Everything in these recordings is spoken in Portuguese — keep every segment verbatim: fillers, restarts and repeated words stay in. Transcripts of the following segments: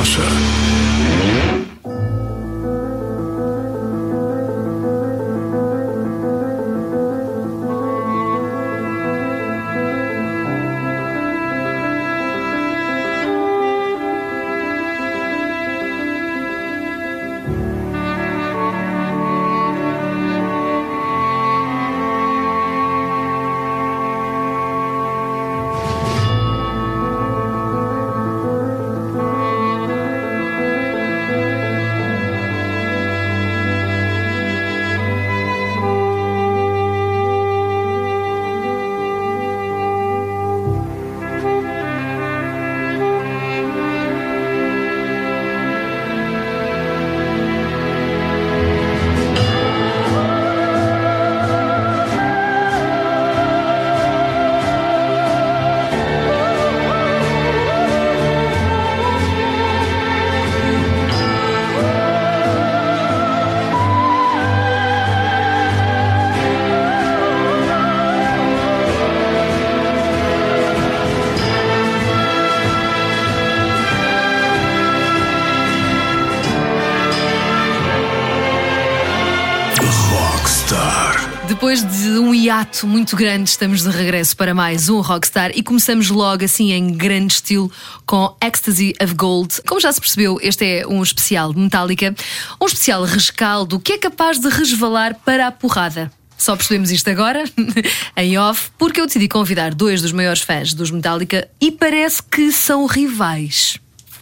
Russia. Depois de um hiato muito grande, estamos de regresso para mais um Rockstar e começamos logo assim em grande estilo com Ecstasy of Gold. Como já se percebeu, este é um especial de Metallica, um especial rescaldo que é capaz de resvalar para a porrada. Só percebemos isto agora, em off, porque eu decidi convidar dois dos maiores fãs dos Metallica e parece que são rivais.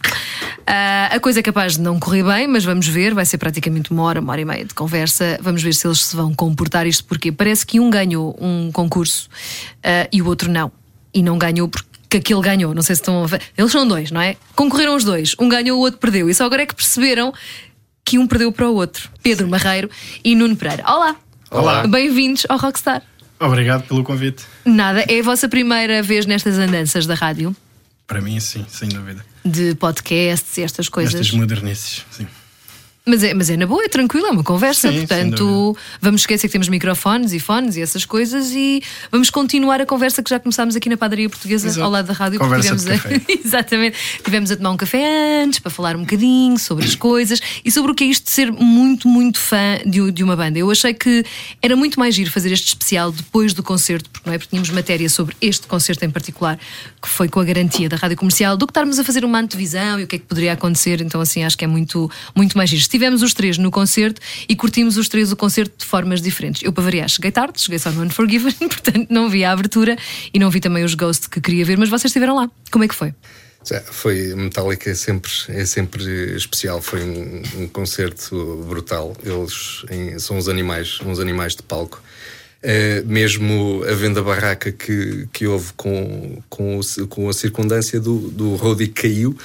Uh, a coisa é capaz de não correr bem, mas vamos ver. Vai ser praticamente uma hora, uma hora e meia de conversa. Vamos ver se eles se vão comportar isto, porque parece que um ganhou um concurso uh, e o outro não. E não ganhou porque aquele ganhou. Não sei se estão a ver. Eles são dois, não é? Concorreram os dois, um ganhou, o outro perdeu. E só agora é que perceberam que um perdeu para o outro. Pedro Marreiro e Nuno Pereira. Olá, Olá. Bem-vindos ao Rockstar. Obrigado pelo convite. Nada, é a vossa primeira vez nestas andanças da rádio? Para mim, sim, sem dúvida. De podcasts e estas coisas. Estas modernices, sim. Mas é, mas é na boa, é tranquilo, é uma conversa. Sim, portanto, vamos esquecer que temos microfones e fones e essas coisas e vamos continuar a conversa que já começámos aqui na Padaria Portuguesa. Exato. Ao lado da rádio. Conversa tivemos de café. A... Exatamente. Tivemos a tomar um café antes para falar um bocadinho sobre as coisas e sobre o que é isto de ser muito, muito fã de, de uma banda. Eu achei que era muito mais giro fazer este especial depois do concerto, porque não é porque tínhamos matéria sobre este concerto em particular, que foi com a garantia da Rádio Comercial, do que estarmos a fazer uma antevisão e o que é que poderia acontecer. Então assim, acho que é muito, muito mais giro. Estivemos os três no concerto e curtimos os três o concerto de formas diferentes. Eu, para variar, cheguei tarde, cheguei só no Unforgiven, portanto não vi a abertura e não vi também os Ghost que queria ver, mas vocês estiveram lá. Como é que foi? Foi, Metallica é sempre, é sempre especial. Foi um, um concerto brutal. Eles em, são uns animais, uns animais de palco. Uh, mesmo havendo a barraca que, que houve com, com, o, com a circundância do, do roadie que caiu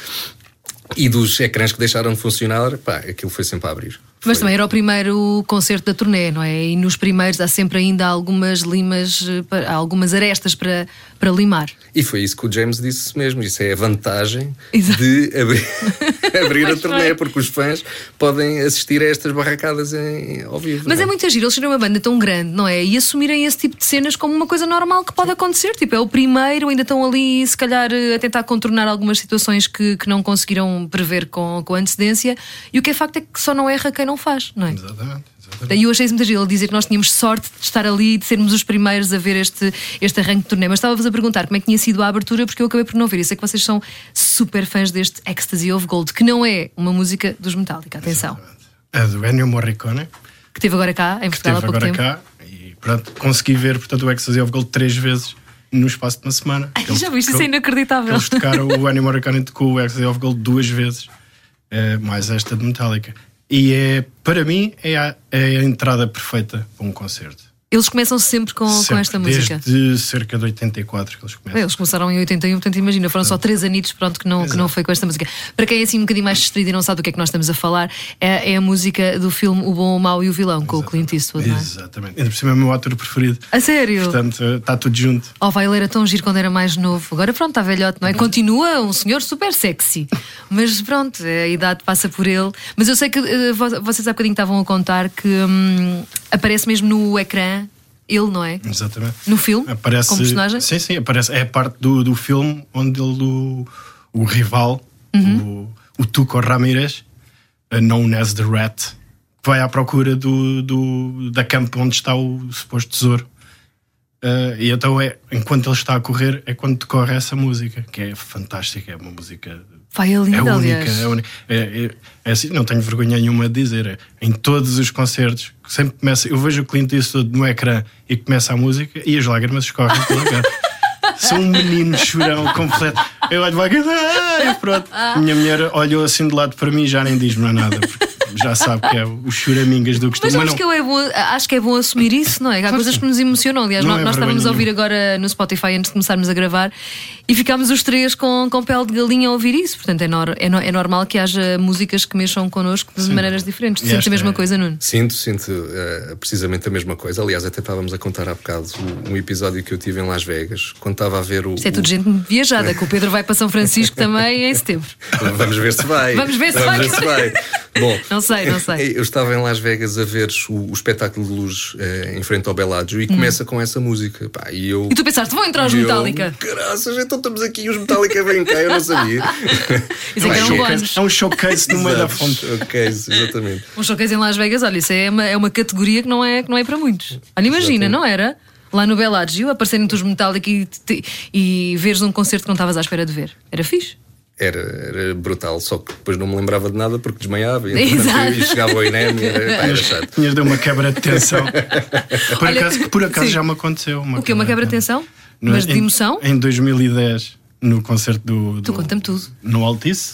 e dos ecrãs que deixaram de funcionar, pá, aquilo foi sempre a abrir. Mas foi... também era o primeiro concerto da turnê, não é? E nos primeiros há sempre ainda algumas limas, algumas arestas para, para limar. E foi isso que o James disse mesmo. Isso é a vantagem Exato. de abrir, abrir a turnê, porque os fãs podem assistir a estas barracadas em, ao vivo. Mas não? é muito giro eles serem uma banda tão grande, não é? E assumirem esse tipo de cenas como uma coisa normal que pode acontecer. Tipo, é o primeiro, ainda estão ali, se calhar, a tentar contornar algumas situações que, que não conseguiram prever com, com antecedência. E o que é facto é que só não erra quem não faz, não é? Exatamente. exatamente. E eu achei isso muito giro, ele dizer que nós tínhamos sorte de estar ali e de sermos os primeiros a ver este, este arranque de turnê. Mas estava-vos a perguntar como é que tinha sido a abertura, porque eu acabei por não ver. Eu sei que vocês são super fãs deste Ecstasy of Gold, que não é uma música dos Metallica, atenção. A do Ennio Morricone, que esteve agora cá, em Portugal há pouco tempo. Cá, e pronto, consegui ver, portanto, o Ecstasy of Gold três vezes no espaço de uma semana. Ai, eles, já viste, isso é inacreditável. Eles tocaram, o Ennio Morricone tocou o Ecstasy of Gold duas vezes, é, mais esta de Metallica. E é, para mim, é a, é a entrada perfeita para um concerto. Eles começam sempre com, sempre, com esta música. Desde cerca de oitenta e quatro que eles começam. Eles começaram em oitenta e um, portanto imagina, foram só três anitos, pronto, que não, que não foi com esta música. Para quem é assim um bocadinho mais distraído e não sabe do que é que nós estamos a falar, é, é a música do filme O Bom, o Mau e o Vilão, com Exatamente. O Clint Eastwood, não é? Exatamente. Ainda por cima é o meu ator preferido. A sério? Portanto, está tudo junto. Oh, vai, ele era tão giro quando era mais novo. Agora pronto, está velhote, não é? Continua um senhor super sexy. Mas pronto, a idade passa por ele. Mas eu sei que uh, vocês há bocadinho estavam a contar que hum, aparece mesmo no ecrã ele, não é? Exatamente. No filme? Aparece, como personagem? Sim, sim, aparece. É a parte do, do filme onde ele, o, o rival, uhum. o, o Tuco Ramírez, known as The Rat, que vai à procura do, do, da campo onde está o suposto tesouro. Uh, e então, é, enquanto ele está a correr, é quando decorre essa música, que é fantástica, é uma música. Vai, é linda, é única, aliás. é única. É, é, é assim, não tenho vergonha nenhuma de dizer. É, em todos os concertos, sempre começa. Eu vejo o Clint Eastwood no ecrã e começa a música e as lágrimas escorrem pela cara. Sou um menino chorão completo. Eu olho para e pronto. Minha mulher olhou assim de lado para mim e já nem diz mais nada, porque já sabe que é os choramingas do costume. Mas, mas acho, que é bom, acho que é bom assumir isso, não é? Há claro coisas que nos emocionam. Aliás, nós, é nós estávamos a ouvir agora no Spotify antes de começarmos a gravar e ficámos os três com, com pele de galinha a ouvir isso. Portanto, é, nor, é, no, é normal que haja músicas que mexam connosco de Sim. maneiras diferentes. Tu sentes a mesma é... coisa, Nuno? Sinto, sinto uh, precisamente a mesma coisa. Aliás, até estávamos a contar há bocado um episódio que eu tive em Las Vegas, quando estava a ver o. Isto é tudo o... gente viajada, que o Pedro vai para São Francisco também em setembro. Vamos ver se vai. Vamos ver se Vamos vai. Ver se vai. Bom, não sei, não sei. Eu estava em Las Vegas a ver o, o espetáculo de luzes eh, em frente ao Bellagio e hum. começa com essa música. Pá, e, eu, e tu pensaste, vão entrar os Metallica? Graças, então estamos aqui e os Metallica vêm cá, eu não sabia. Isso é, é, um showcase, é um showcase no meio da fonte. Showcase, exatamente. Um showcase em Las Vegas, olha, isso é uma, é uma categoria que não é, que não é para muitos. Olha, imagina, exatamente. Não era? Lá no Bellagio, aparecerem-te os Metallica e, te, e veres um concerto que não estavas à espera de ver. Era fixe? Era, era brutal, só que depois não me lembrava de nada porque desmaiava e, e chegava ao I N E M e era, pá, era chato. Tinhas de uma quebra de tensão. Por Olha, acaso, por acaso já me aconteceu. Uma o quê? Uma quebra de tensão? No, Mas de em, emoção? Em dois mil e dez, no concerto do. Tu do conta-me tudo. No Altice.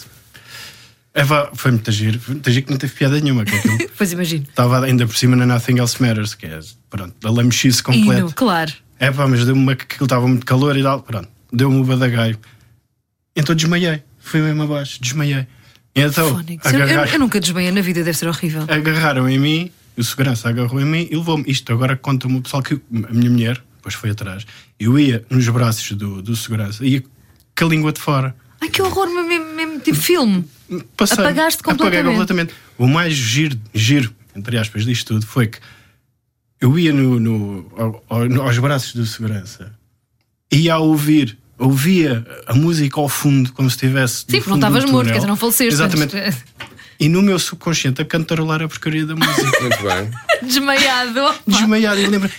Eva, foi muito giro, muito giro que não teve piada nenhuma. Que pois imagino. Estava ainda por cima na Nothing Else Matters, que é pronto, a lamechice completa. Hino, claro. É pá, mas deu-me uma que aquilo estava muito calor e tal, pronto, deu-me o badagaio. Então desmaiei, fui mesmo abaixo, desmaiei. E então, agarrar... eu, eu nunca desmaiei na vida, deve ser horrível. Agarraram em mim, o segurança agarrou em mim e levou-me. Isto agora conta-me o pessoal que a minha mulher, depois foi atrás, eu ia nos braços do, do segurança, ia com a língua de fora. Ai que horror, mesmo, mesmo tipo filme. Passei, apagaste completamente. Apaguei completamente. O mais giro, giro, entre aspas, disto tudo foi que eu ia no, no, ao, aos braços do segurança e ia a ouvir, ouvia a música ao fundo, como se estivesse. Sim, porque não estavas morto, quer dizer, não faleceste. Exatamente. Mas... E no meu subconsciente a cantarolar a porcaria da música. Muito bem. Desmaiado. Desmaiado, e lembra.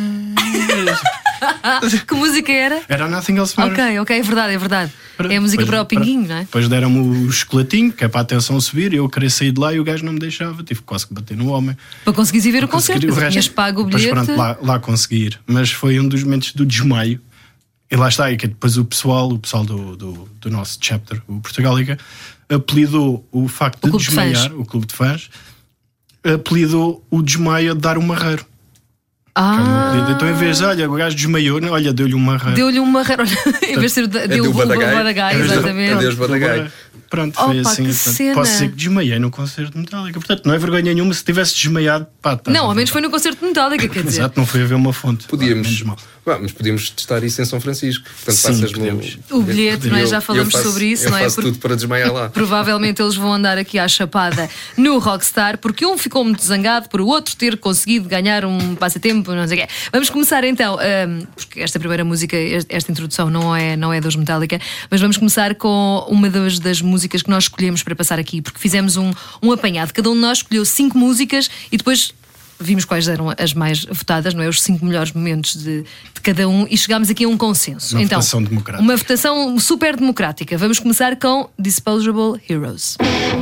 Que música era? Era Nothing Else Matters. Ok, ok, é verdade, é verdade. Para, é a música para o pinguinho, para, não é? Depois deram-me o chocolatinho, que é para a atenção subir, eu queria sair de lá e o gajo não me deixava, tive quase que bater no homem. Para conseguires ir ver o concerto, tinhas pago o bilhete. Mas pronto, lá, lá conseguir. Mas foi um dos momentos do desmaio. E lá está, e que depois o pessoal, o pessoal do, do, do nosso chapter, o Portugálica, apelidou o facto o de desmaiar, de o clube de fãs, apelidou o desmaio a dar um marreiro. Ah. Então, em vez de, olha, o gajo desmaiou, olha, deu-lhe um marreiro. Deu-lhe um marreiro, em vez de ser, deu o badagai, exatamente. Adeus, badagai. Pronto, foi Opa, assim. Portanto, posso dizer que desmaiei no concerto de Metallica. Portanto, não é vergonha nenhuma se tivesse desmaiado. Pá, tá, não, ao menos foi no concerto de Metallica, quer dizer. Exato, não foi a ver uma fonte. Podíamos, ah, mas podíamos testar isso em São Francisco. Portanto, sim, podemos. O bilhete, não é? Já falamos faço, sobre isso, eu não é? Eu faço tudo para desmaiar lá. Provavelmente eles vão andar aqui à chapada no Rockstar, porque um ficou muito zangado por o outro ter conseguido ganhar um passatempo, não sei o quê. Vamos começar então, um, porque esta primeira música, esta introdução não é, não é dos Metallica, mas vamos começar com uma das, das músicas que nós escolhemos para passar aqui, porque fizemos um, um apanhado. Cada um de nós escolheu cinco músicas e depois vimos quais eram as mais votadas, não é? Os cinco melhores momentos de, de cada um, e chegámos aqui a um consenso. Uma então, votação democrática. Uma votação super democrática. Vamos começar com Disposable Heroes.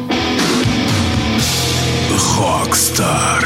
Rockstar.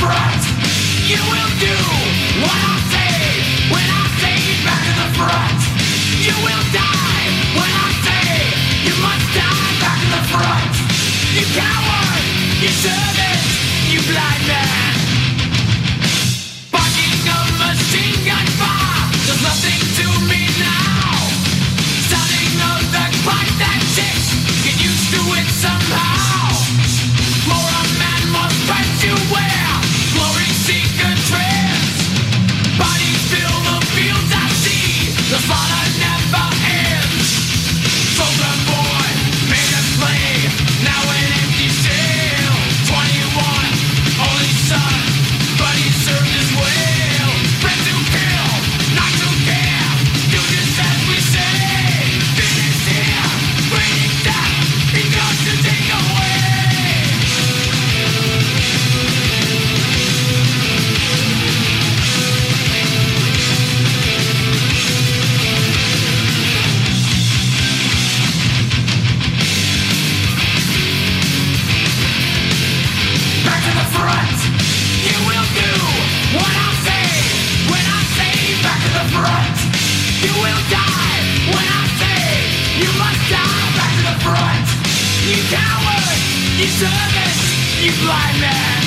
front. You will do what I say when I say back to the front. You will die when I say you must die back to the front. You coward, you servant, you blind man. Barking a machine gun fire does nothing to me now. Sounding of the clock that ticks, get used to it somehow. More a man must fight to wear, glory seeker trends. Bodies fill the fields I see, the slaughter never ends. Soldier boy, made a play, now an empty cell. Twenty-one, only son, but he served his well. Friends who kill, not to care, do just as we say. Finish here, bringing death, he comes to take away. Back to the front. You will do what I say when I say back to the front. You will die when I say you must die back to the front. You coward, you servant, you blind man.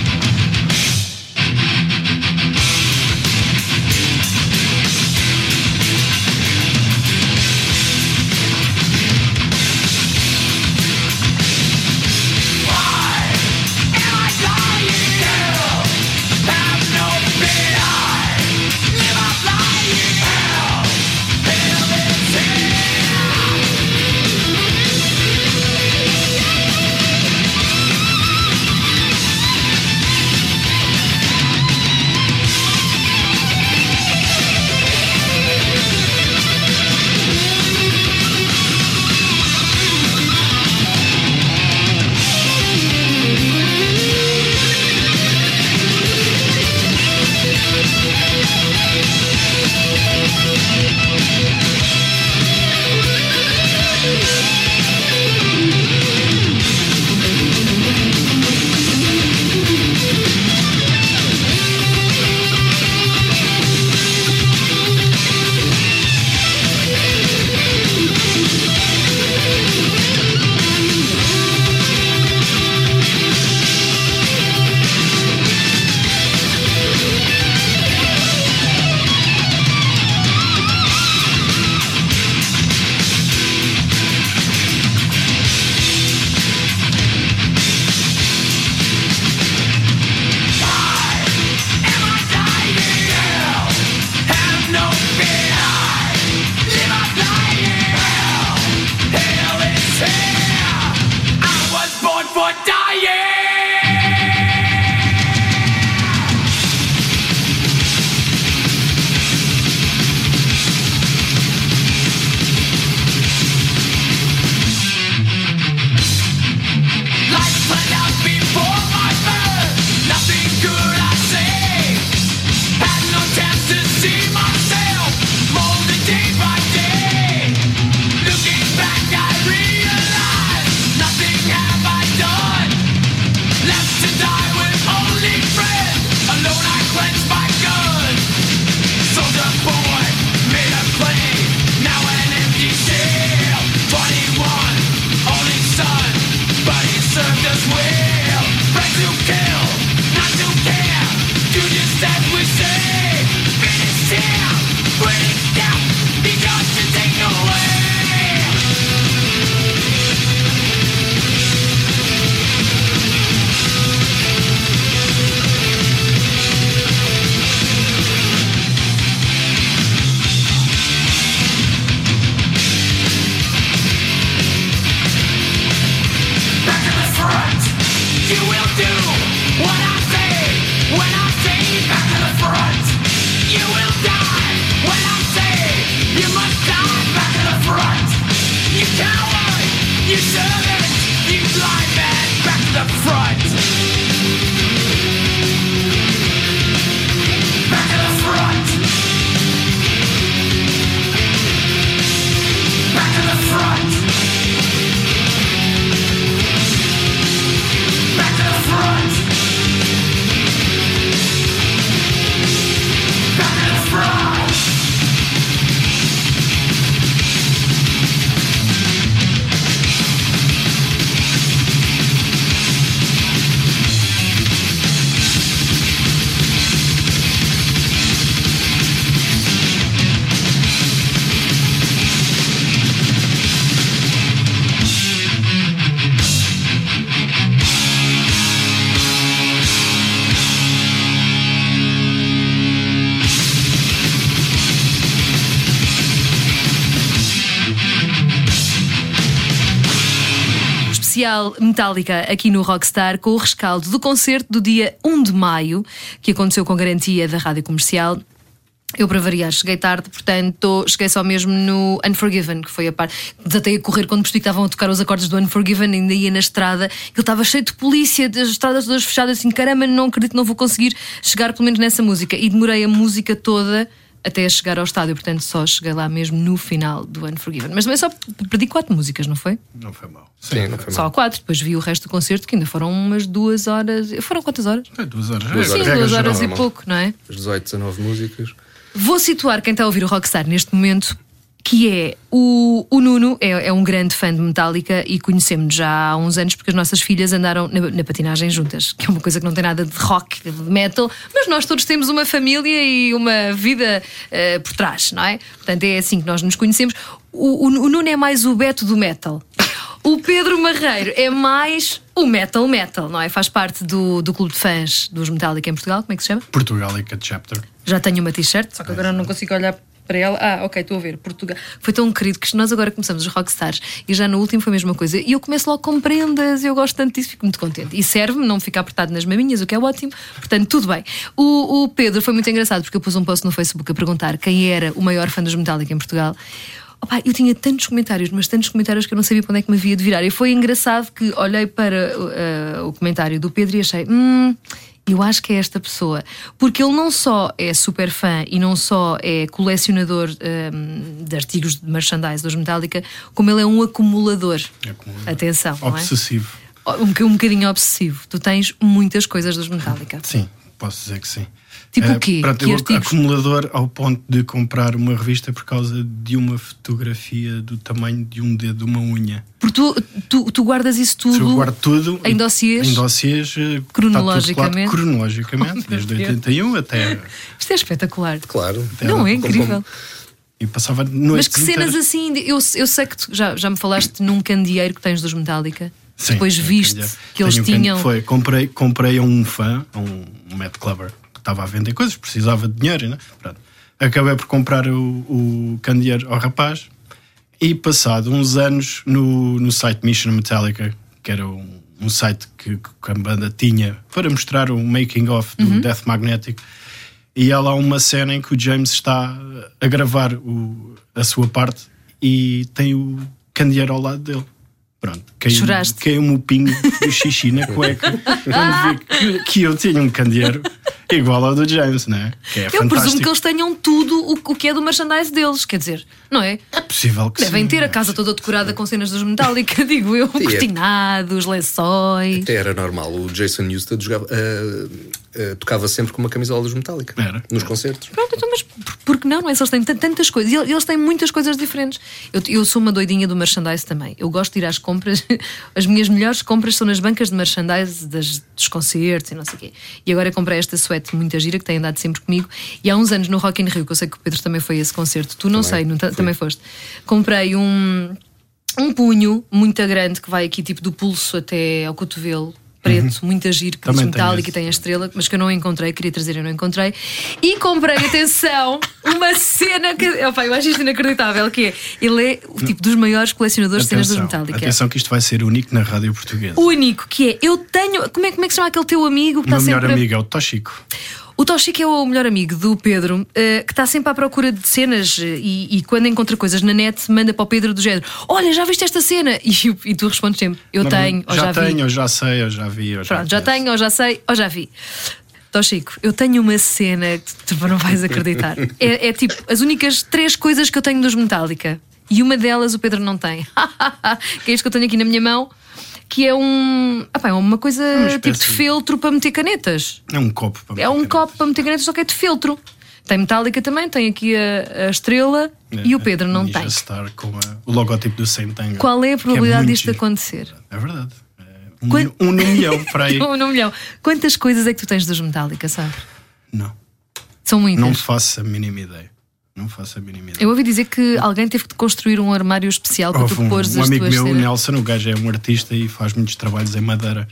Why am I dying hell? Have no pity. Live a lying hell. Hell is hell. especial Metallica aqui no Rockstar com o rescaldo do concerto do dia um de maio, que aconteceu com garantia da Rádio Comercial. Eu, para variar, cheguei tarde, portanto, cheguei só mesmo no Unforgiven, que foi a parte. Desatei a correr quando percebi que estavam a tocar os acordes do Unforgiven, ainda ia na estrada. Ele estava cheio de polícia, as estradas todas fechadas, assim, caramba, não acredito que não vou conseguir chegar pelo menos nessa música. E demorei a música toda até a chegar ao estádio, portanto, só cheguei lá mesmo no final do Unforgiven. Mas também só perdi quatro músicas, não foi? Não foi mal. Sim, Sim não foi só mal. quatro, depois vi o resto do concerto, que ainda foram umas duas horas. Foram quantas horas? É, duas horas. Duas é, Sim, regra duas geral. horas e normal. pouco, não é? As dezoito, dezanove músicas. Vou situar quem está a ouvir o Rockstar neste momento, que é o, o Nuno, é, é um grande fã de Metallica e conhecemos já há uns anos porque as nossas filhas andaram na, na patinagem juntas, que é uma coisa que não tem nada de rock, de metal, mas nós todos temos uma família e uma vida uh, por trás, não é? Portanto, é assim que nós nos conhecemos. O, o, o Nuno é mais o Beto do metal. O Pedro Marreiro é mais o metal metal, não é? Faz parte do, do clube de fãs dos Metallica em Portugal, como é que se chama? Portugalica Chapter. Já tenho uma t-shirt, só que agora não consigo olhar para ela. Ah, ok, estou a ver, Portugal. Foi tão querido que nós agora começamos os Rockstars e já no último foi a mesma coisa. E eu começo logo com prendas, eu gosto tanto disso, fico muito contente. E serve-me não ficar apertado nas maminhas, o que é ótimo. Portanto, tudo bem. O, o Pedro foi muito engraçado porque eu pus um post no Facebook a perguntar quem era o maior fã dos Metallica em Portugal. Opa, eu tinha tantos comentários, mas tantos comentários que eu não sabia para onde é que me havia de virar. E foi engraçado que olhei para uh, o comentário do Pedro e achei... Hum, eu acho que é esta pessoa, porque ele não só é super fã e não só é colecionador um, de artigos de merchandise dos Metallica, como ele é um acumulador. Acumulador. Atenção, Obsessivo. não é? Um, um bocadinho obsessivo. Tu tens muitas coisas dos Metallica. Sim, posso dizer que sim. Tipo É, o quê? pronto, Que eu artigos? acumulador ao ponto de comprar uma revista por causa de uma fotografia do tamanho de um dedo de uma unha. Porque tu, tu, tu guardas isso tudo Eu guardo tudo em dossiês? em dossiês eh, Cronologicamente? está tudo cronologicamente, Oh, desde meu Deus. oitenta e um até, Isto é espetacular. Claro. até Não é como- incrível? E passava Mas noites que cenas inteiras. assim, de- eu, eu sei que tu já, já me falaste num candeeiro que tens dos Metallica. Sim, Depois tenho viste candeeiro. que eles Tenho um can- tinham. Foi, comprei, comprei a um fã, a um, um Matt Clubber, que estava a vender coisas, precisava de dinheiro, né? Pronto. Acabei por comprar o, o candeeiro ao rapaz e passado uns anos no, no site Mission Metallica, que era um, um site que, que a banda tinha para mostrar o making of do Uhum. Death Magnetic, e há lá uma cena em que o James está a gravar o, a sua parte e tem o candeeiro ao lado dele. Pronto, caiu-me Choraste. caiu-me o pingo do xixi na cueca quando vi que, que eu tinha um candeeiro igual ao do James, não é? Que é Eu fantástico. presumo que eles tenham tudo o, o que é do merchandise deles, quer dizer, não é? É possível que Devem sim. ter a casa toda decorada com cenas dos Metallica, digo eu, é. cortinados, lençóis. Até era normal. O Jason Newsted jogava, ah, ah, tocava sempre com uma camisola dos Metallica. Era. Nos concertos. Pronto, então, mas por, por que não? Não é? Se eles têm t- tantas coisas, e eles têm muitas coisas diferentes. Eu, eu sou uma doidinha do merchandise também. Eu gosto de ir às compras, as minhas melhores compras são nas bancas de merchandise das, dos concertos e não sei o quê. E agora comprei esta suéte muito gira que tem andado sempre comigo. E há uns anos no Rock in Rio, que eu sei que o Pedro também foi a esse concerto, tu não Também, sei, não, ta- fui. também foste. Comprei um, um punho muito grande que vai aqui tipo do pulso até ao cotovelo. Preto, muito giro, que diz Também tenho metálico e esse. tem a estrela, mas que eu não encontrei, queria trazer e não encontrei. E comprei, atenção, uma cena que. Opa, eu acho isto inacreditável, que é. Ele é o tipo dos maiores colecionadores de cenas dos Atenção, Metallica. atenção que isto vai ser único na rádio portuguesa. O único que é, eu tenho. Como é, como é que se chama aquele teu amigo que O meu está melhor sempre. a- amigo é o Toshiko. O Toshiko é o melhor amigo do Pedro, eh, que está sempre à procura de cenas eh, e, e quando encontra coisas na net, manda para o Pedro do género: Olha, já viste esta cena? E, e tu respondes sempre: Eu tenho, ou já, já vi. tenho, ou já sei, ou já vi. Ou já Pronto, já conheço. tenho, ou já sei, ou já vi. Toshiko, eu tenho uma cena que tu, tu não vais acreditar. É, é tipo as únicas três coisas que eu tenho dos Metallica. E uma delas o Pedro não tem. Que é isto que eu tenho aqui na minha mão. Que é um. Ah, é uma coisa Uma tipo de espécie de- feltro para meter canetas. É um copo para É um meter copo para meter canetas, só que é de feltro. Tem Metallica também, tem aqui a, a estrela canetas. e o Pedro não Ninja tem. Star com a- o logótipo do Sentango. Qual é a que probabilidade muito disto giro. acontecer? É verdade. É um, Quant- um no milhão para aí. Um, um milhão. Quantas coisas é que tu tens dos Metallica, sabe? Não, São muitas. não faço a mínima ideia. Não faço a mínima ideia. Eu ouvi dizer que alguém teve que construir um armário especial para Houve tu um, pôres um as amigo tuas meu, o cenas. Nelson, o gajo é um artista e faz muitos trabalhos em madeira.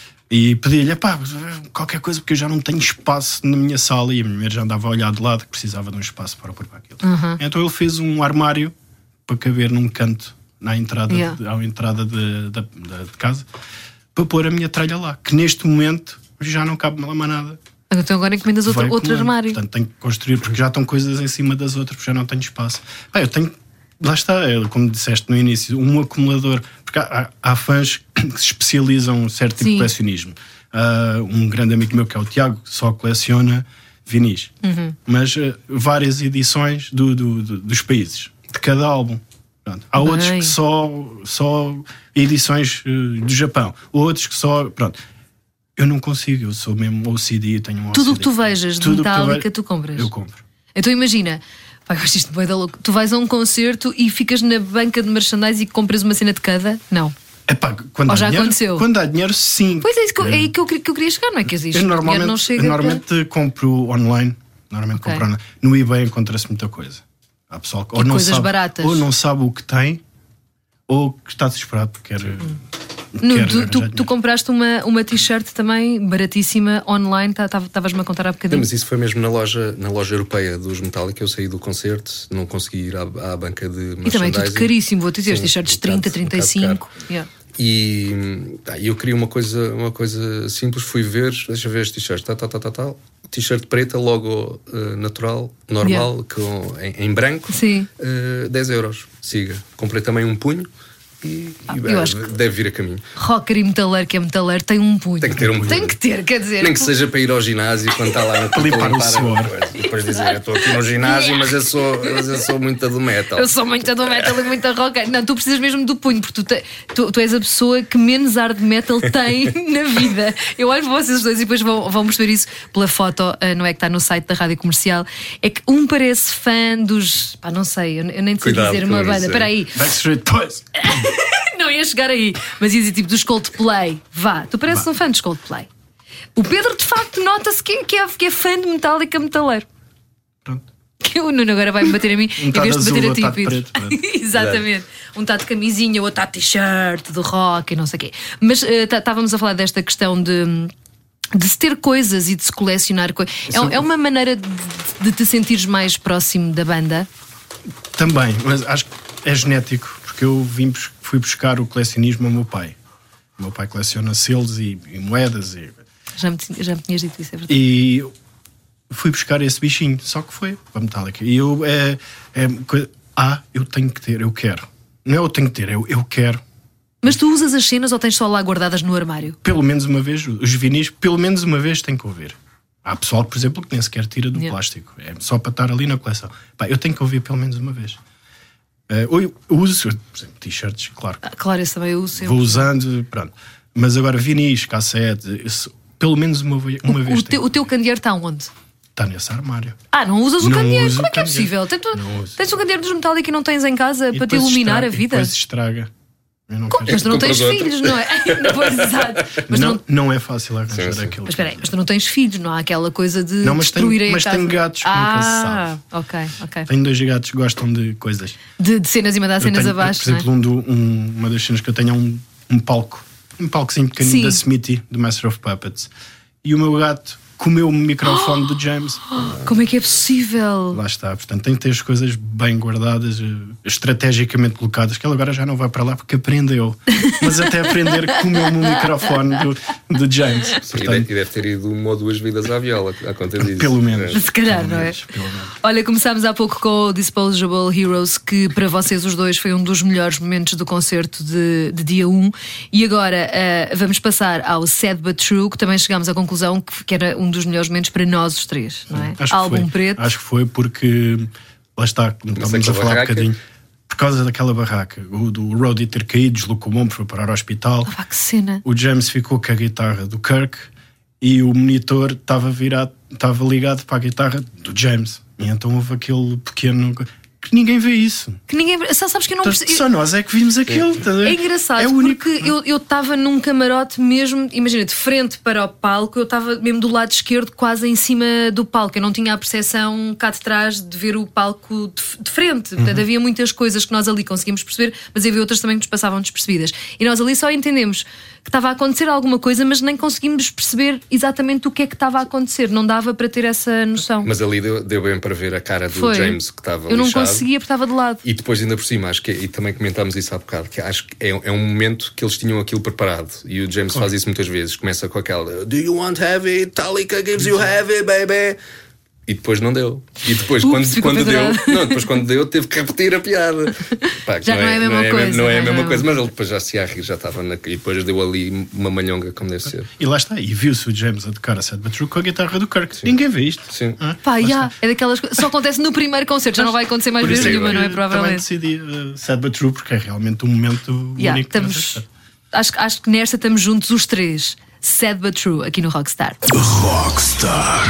E pedi-lhe, pá, qualquer coisa, porque eu já não tenho espaço na minha sala. E a minha mulher já andava a olhar de lado que precisava de um espaço para pôr para aquilo. Uhum. Então ele fez um armário para caber num canto na entrada, Yeah. de, à entrada de, de, de, de casa para pôr a minha tralha lá, que neste momento já não cabe lá mais nada. Então agora encomendas outro, Vai outro acumulando. armário. Portanto, tenho que construir, porque já estão coisas em cima das outras, porque já não tenho espaço. Ah, eu tenho, lá está, é, como disseste no início, um acumulador, porque há, há fãs que se especializam em certo tipo Sim. de colecionismo. Uh, um grande amigo meu, que é o Tiago, só coleciona vinis, Uhum. mas uh, várias edições do, do, do, dos países, de cada álbum. Pronto. Há Bem. outros que só, só edições uh, do Japão, outros que só. Pronto. Eu não consigo, eu sou mesmo O C D, tenho um Tudo o O C D. que tu vejas de Tudo o que tu Metallica, ve- tu compras. Eu compro. Então imagina, pá, eu acho isto bué da louco. Tu vais a um concerto e ficas na banca de merchandise e compras uma cena de cada? Não. Epá, quando Ou há já dinheiro, aconteceu? Quando há dinheiro, sim. Pois é, isso que eu, é aí que eu, queria- que eu queria chegar, não é? Que existe. Eu O dinheiro normalmente, não chega eu normalmente compro online. Normalmente Ok. compro online. No eBay encontra-se muita coisa. Há pessoal que ou não coisas sabe, baratas. ou não sabe o que tem, ou que está desesperado porque quer. No, quer tu, arranjar tu, tu dinheiro. compraste uma, uma t-shirt também baratíssima online, estavas-me a contar há Não, bocadinho. mas isso foi mesmo na loja, na loja europeia dos Metallica. Eu saí do concerto, não consegui ir à, à banca de E também tudo merchandising. caríssimo, vou te dizer, as Sim, t-shirts um trinta, bocado- trinta e um bocado cinco. caro. Yeah. E tá, eu queria uma coisa, uma coisa simples. Fui ver, deixa eu ver as t-shirts, tal, tal, tal, tal, tal. T-shirt preta, logo uh, natural, normal, com, em, em branco, Sim. uh, dez euros. Siga. Comprei também um punho e, Ah, e, eu eh, acho que- deve vir a caminho. Rocker e metaleiro, que é metaleiro, tem um punho. Tem que ter um punho. Tem que ter, quer dizer. Nem que seja para ir ao ginásio quando está lá no Limpar o suor. E depois dizer, eu estou aqui no ginásio, mas eu sou, mas eu sou muito do metal. Eu sou muito do metal e muito rocker. Não, tu precisas mesmo do punho, porque tu, te- tu, tu és a pessoa que menos hard metal tem na vida. Eu olho para vocês dois e depois vão, vão perceber isso pela foto, ah, não é, que está no site da Rádio Comercial. É que um parece fã dos. Pá, não sei, eu, eu nem te sei Cuidado dizer com uma isso, banda. é. Espera aí. Backstreet Boys. Não ia chegar aí, mas ia dizer tipo dos Coldplay. Vá, tu pareces um fã dos Coldplay. O Pedro, de facto, nota-se que, que, é, que é fã de Metallica metaleiro. Pronto. Que o Nuno agora vai-me bater a mim Um em tá vez de de bater azul, a ti, outro tá de Pedro. preto, pronto. Exatamente. Um tá de camisinha, outro tá de t-shirt, do rock e não sei o quê. Mas estávamos a falar desta questão de. De se ter coisas e de se colecionar coisas. É, é uma maneira de, de te sentires mais próximo da banda? Também, mas acho que é genético, porque eu vim, bus- fui buscar o colecionismo ao meu pai. O meu pai coleciona selos e, e moedas e, Já me, tinha- já me tinhas dito isso, é verdade. e eu fui buscar esse bichinho, só que foi para a Metallica. E eu é, é coisa- ah, eu tenho que ter, eu quero. Não é eu tenho que ter, eu, eu quero. Mas tu usas as cenas ou tens só lá guardadas no armário? Pelo menos uma vez, os vinis, pelo menos uma vez tem que ouvir. Há pessoal, por exemplo, que nem sequer tira do Yeah. plástico. É só para estar ali na coleção. Pá, eu tenho que ouvir pelo menos uma vez. Eh, ou eu uso, por exemplo, t-shirts, claro. Ah, claro, esse também eu uso. Vou usando, pronto. Mas agora vinis, cassete, isso, pelo menos uma, ve- uma vez O, tem teu, o teu candeeiro está onde? está nesse armário. Ah, não usas o Não candeeiro? uso Como é o que é candeeiro. possível? Tens, Não uso. tens um candeeiro dos Metallica e não tens em casa E para te depois iluminar estraga- a vida? E depois estraga. Eu não Como? quero. Mas tu não tens Compras outro. filhos, não é? Pois, exato. Mas, tu não, não, não é fácil arranjar Sim, sim. aquilo. mas espera aí, mas tu não tens filhos, não há aquela coisa de Não, mas tenho- destruírem mas a casa. tenho gatos que nunca se Ah, ok, ok. Tenho dois gatos que gostam de coisas. De, de cenas e mandar Eu cenas tenho, abaixo, por exemplo, não é? um do- um- uma das cenas que eu tenho é um, um palco. Um palcozinho pequenino Sim. da Smithy, do Master of Puppets. E o meu gato comeu o microfone do James. Como é que é possível? Lá está. Portanto, tem que ter as coisas bem guardadas, eh, estrategicamente colocadas, que ele agora já não vai para lá porque aprendeu. Mas até aprender comeu-me o microfone do, do James. E deve, Portanto, e deve ter ido uma ou duas vidas à viola, à conta disso. pelo menos. Se calhar, Pelo não é? menos, pelo menos. Olha, começámos há pouco com o Disposable Heroes, que para vocês os dois foi um dos melhores momentos do concerto de, de dia um. E agora eh, vamos passar ao Sad But True, que também chegámos à conclusão que, que era um dos melhores momentos para nós os três, não é? Acho que Álbum foi. preto. Acho que foi porque, lá está, como estávamos a aquela falar um barraca. bocadinho, por causa daquela barraca, o do Roddy ter caído, deslocou o ombro, foi parar ao hospital. Ah, que cena. O James ficou com a guitarra do Kirk e o monitor estava virado, estava ligado para a guitarra do James. E então houve aquele pequeno. Que ninguém vê isso. Que ninguém. Só sabes que eu não Portanto, percebi. só nós é que vimos aquilo. tá a ver? É engraçado É o único. porque eu eu estava num camarote mesmo, imagina, de frente para o palco, eu estava mesmo do lado esquerdo, quase em cima do palco. Eu não tinha a percepção cá de trás de ver o palco de, de frente. Portanto, Uhum. havia muitas coisas que nós ali conseguimos perceber, mas havia outras também que nos passavam despercebidas. E nós ali só entendemos que estava a acontecer alguma coisa, mas nem conseguimos perceber exatamente o que é que estava a acontecer. Não dava para ter essa noção. Mas ali deu, deu bem para ver a cara do Foi. James que estava Eu não lixado. conseguia porque estava de lado. E depois ainda por cima, acho que, e também comentámos isso há bocado, que acho que é, é um momento que eles tinham aquilo preparado. E o James faz isso muitas vezes. Começa com aquela Do you want heavy? Talika gives you heavy, baby. E depois não deu. E depois, Ups, quando, ficou quando deu, pendurado. não, depois quando deu, teve que repetir a piada. Pá, que Já não é a mesma não coisa, Não é a não é? mesma coisa, mas ele depois já se ia rir, já estava na. E depois deu ali uma malhonga, como deve ser. E lá está, e viu-se o James a tocar a Sad But True com a guitarra do Kirk. Ninguém vê isto. Sim. Ah, Pá, lá já, está. é daquelas coisas. Só acontece no primeiro concerto, já não vai acontecer mais Por vezes isso nenhuma, não é? eu Também Provavelmente. decidi uh, Sad But True porque é realmente um momento Yeah, único. estamos, acho, acho que nesta estamos juntos os três. Sad But True, aqui no Rockstar. Rockstar.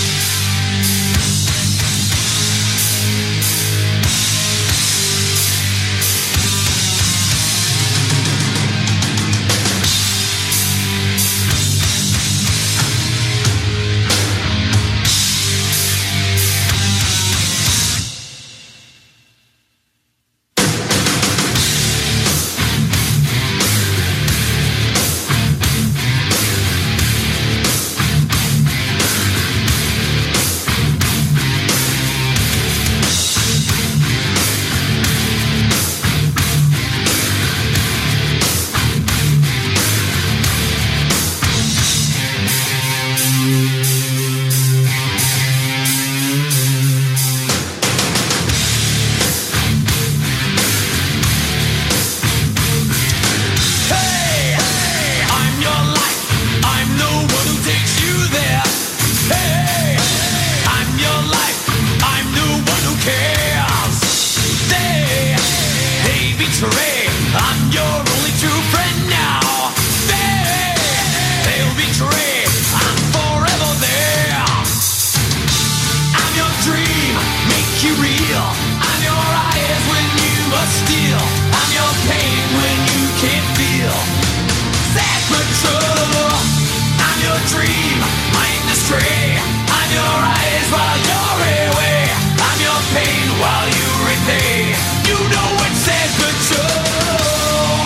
Hey, I'm your life. I'm the one who takes you there. Hey, I'm your life. I'm the one who cares. They, they betray. I'm your only true friend now. They, they'll betray. I'm forever there. I'm your dream, make you real. I'm your eyes when you must steal. I'm your pain when you can't feel. Sad but true. I'm your dream, mind astray. I'm your eyes while you're away. I'm your pain while you repay. You know it's sad but true.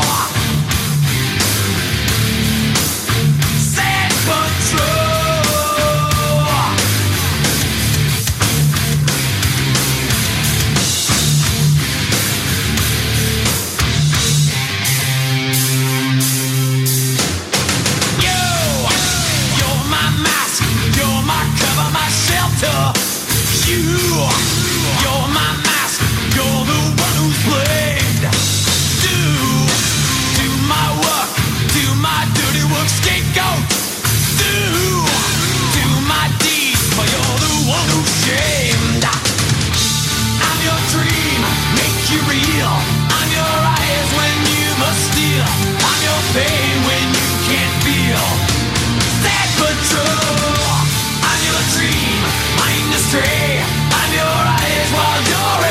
Sad but true. You, you're my mask, you're my cover, my shelter. You, you're my mask, you're the one who's blamed. Do, do my work, do my dirty work, scapegoat. Do, do my deeds, but you're the one who's shamed. I'm your dream, make you real. I'm your eyes when you must steal. I'm your pain when you can't feel. Sad but true. I'm your dream, mind astray. I'm your eyes while you're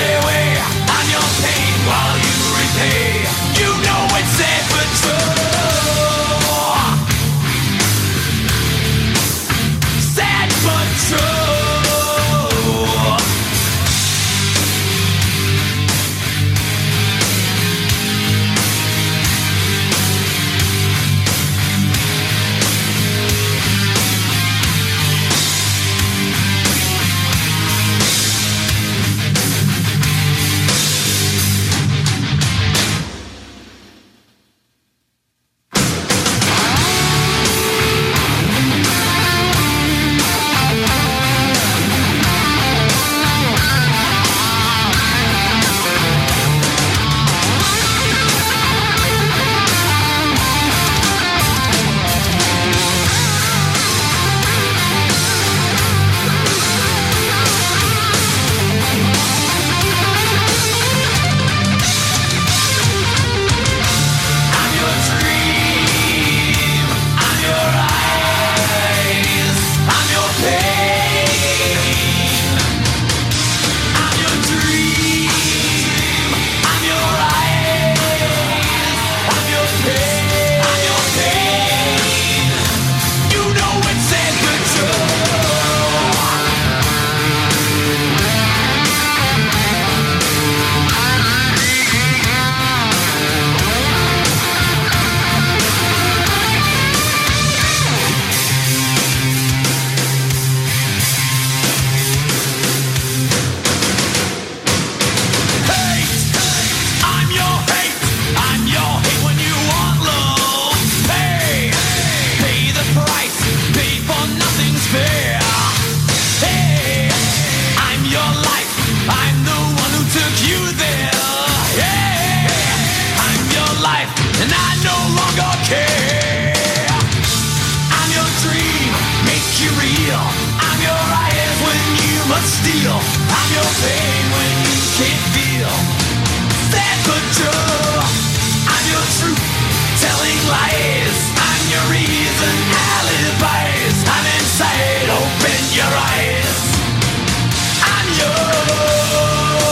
steel. I'm your pain when you can't feel. Stand for true. I'm your truth, telling lies. I'm your reason, alibis. I'm inside, open your eyes. I'm your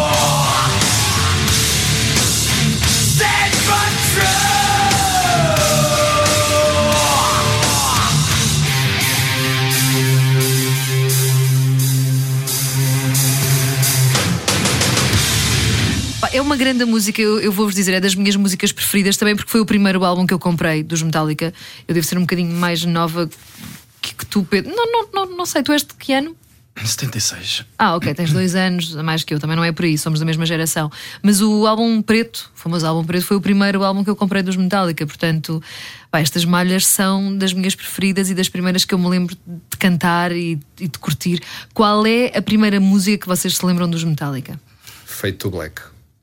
stand for true. Pá, é uma grande música, eu, eu vou-vos dizer, é das minhas músicas preferidas também porque foi o primeiro álbum que eu comprei dos Metallica. Eu devo ser um bocadinho mais nova que, que tu, Pedro. Não, não, não, não sei, tu és de que ano? setenta e seis. Ah, ok, tens dois anos a mais que eu, também não é por aí, somos da mesma geração. Mas o álbum preto, o famoso álbum preto, foi o primeiro álbum que eu comprei dos Metallica. Portanto, pá, estas malhas são das minhas preferidas e das primeiras que eu me lembro de cantar e, e de curtir. Qual é a primeira música que vocês se lembram dos Metallica? Fade to Black.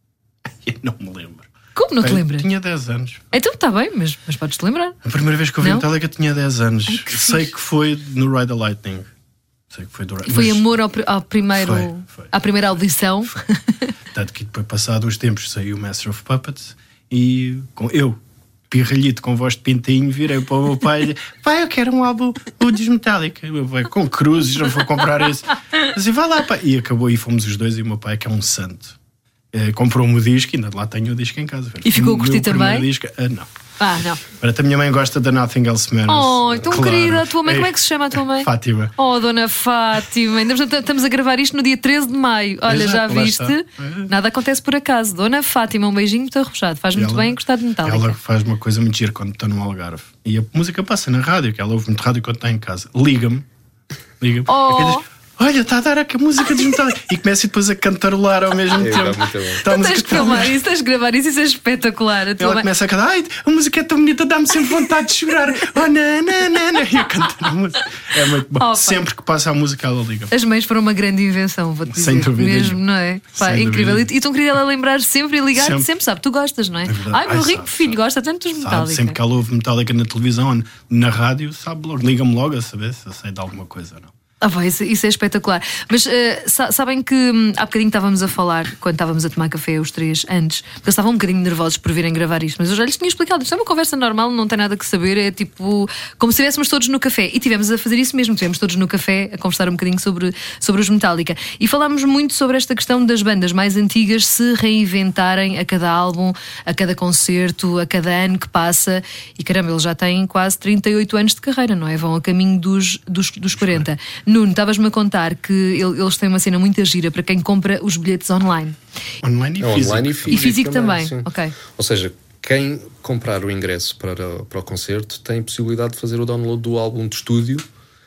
Eu não me lembro. Como não te Eu lembras? Tinha dez anos. Então está bem, mas, mas podes-te lembrar. A primeira vez que eu vi Não? Metallica tinha dez anos. Ai, que Sei fixe. que foi no Ride the Lightning. Sei que foi do E foi mas- amor ao, pri- ao primeiro, Foi, foi. à primeira audição. Tanto que depois, passado uns tempos, saiu o Master of Puppets e com eu, pirralhito com voz de pintinho, virei para o meu pai e disse: pai, eu quero um álbum o dos Metallica. E o meu pai, com cruzes, não vou comprar esse. Assim, vai lá, pai. E acabou e fomos os dois. E o meu pai, que é um santo, eh, comprou-me o disco e ainda lá tenho o disco em casa. E ficou a O curtir meu primeiro também? Disco, ah, não. Ah, não. Para a minha mãe gosta da Nothing Else Matters. Oh, tão Claro. querida, a tua mãe, como é que se chama a tua mãe? Fátima. Oh, Dona Fátima, ainda estamos a gravar isto no dia treze de maio. Olha, Exato, já lá viste? está. Nada acontece por acaso. Dona Fátima, um beijinho muito arrojado. Faz muito Ela- bem gostar de Metallica. Ela faz uma coisa muito gira quando está no Algarve. E a música passa na rádio, que ela ouve muito rádio quando está em casa. Liga-me. Liga-me. Oh. E diz: olha, está a dar a música dos Metallica. E começa depois a cantarolar ao mesmo É, tempo. dá muito bom. Está a Tu música tens de filmar isso, tens de gravar isso, isso é espetacular. A tua Ela mãe- começa a cantar: ai, a música é tão bonita, dá-me sempre vontade de chorar. Oh, na, na, na, na. E eu canto a música. É muito bom. Oh, pá. Sempre que passa a música, ela liga. As mães foram uma grande invenção, vou-te dizer. Sem dúvida mesmo, nenhuma. não é? Pá, Sem incrível. dúvida. E, e tão querida ela lembrar sempre e ligar sempre. Sempre. sabe? Tu gostas, não é? É verdade. Ai, meu Ai, rico sabe, filho sabe. gosta tanto dos Sabe, Metallica. sempre que ela ouve Metallica na televisão, na rádio, sabe logo, liga-me logo a saber se eu sei de alguma coisa ou não. Ah, pá, isso, isso é espetacular. Mas eh, sa- sabem que hum, há bocadinho estávamos a falar, quando estávamos a tomar café os três antes, porque eles estavam um bocadinho nervosos por virem gravar isto, mas eu já lhes tinha explicado. Isto é uma conversa normal, não tem nada que saber, é tipo como se estivéssemos todos no café. E tivemos a fazer isso mesmo, estivemos todos no café a conversar um bocadinho sobre, sobre os Metallica. E falámos muito sobre esta questão das bandas mais antigas se reinventarem a cada álbum, a cada concerto, a cada ano que passa. E caramba, eles já têm quase trinta e oito anos de carreira, não é? Vão a caminho dos, dos, dos quarenta. Nuno, estavas-me a contar que ele- eles têm uma cena muito gira para quem compra os bilhetes online. Online e É físico. online e físico, E físico também, sim. ok. Ou seja, quem comprar o ingresso para, para o concerto tem possibilidade de fazer o download do álbum de estúdio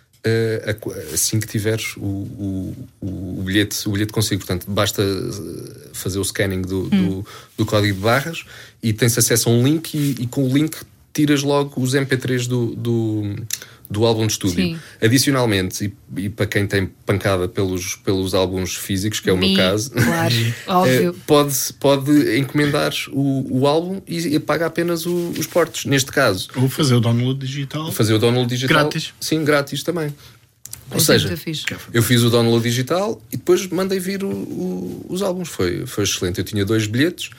eh, a- assim que tiveres o, o, o, bilhete, o bilhete consigo. Portanto, basta eh, fazer o scanning do, Hum. do, do código de barras e tens acesso a um link e, e com o link tiras logo os M P três do, do, do álbum de estúdio. Sim. Adicionalmente, e, e para quem tem pancada pelos, pelos álbuns físicos, que é o meu Me, caso, Claro, eh, óbvio. pode, pode encomendar o, o álbum e, e paga apenas o- os portos. Neste caso, Ou fazer o download digital. fazer o download digital. Grátis. Sim, grátis também. Ou Isso é seja, muito fixe. eu fiz o download digital e depois mandei vir o- o- os álbuns. Foi, foi excelente. Eu tinha dois bilhetes.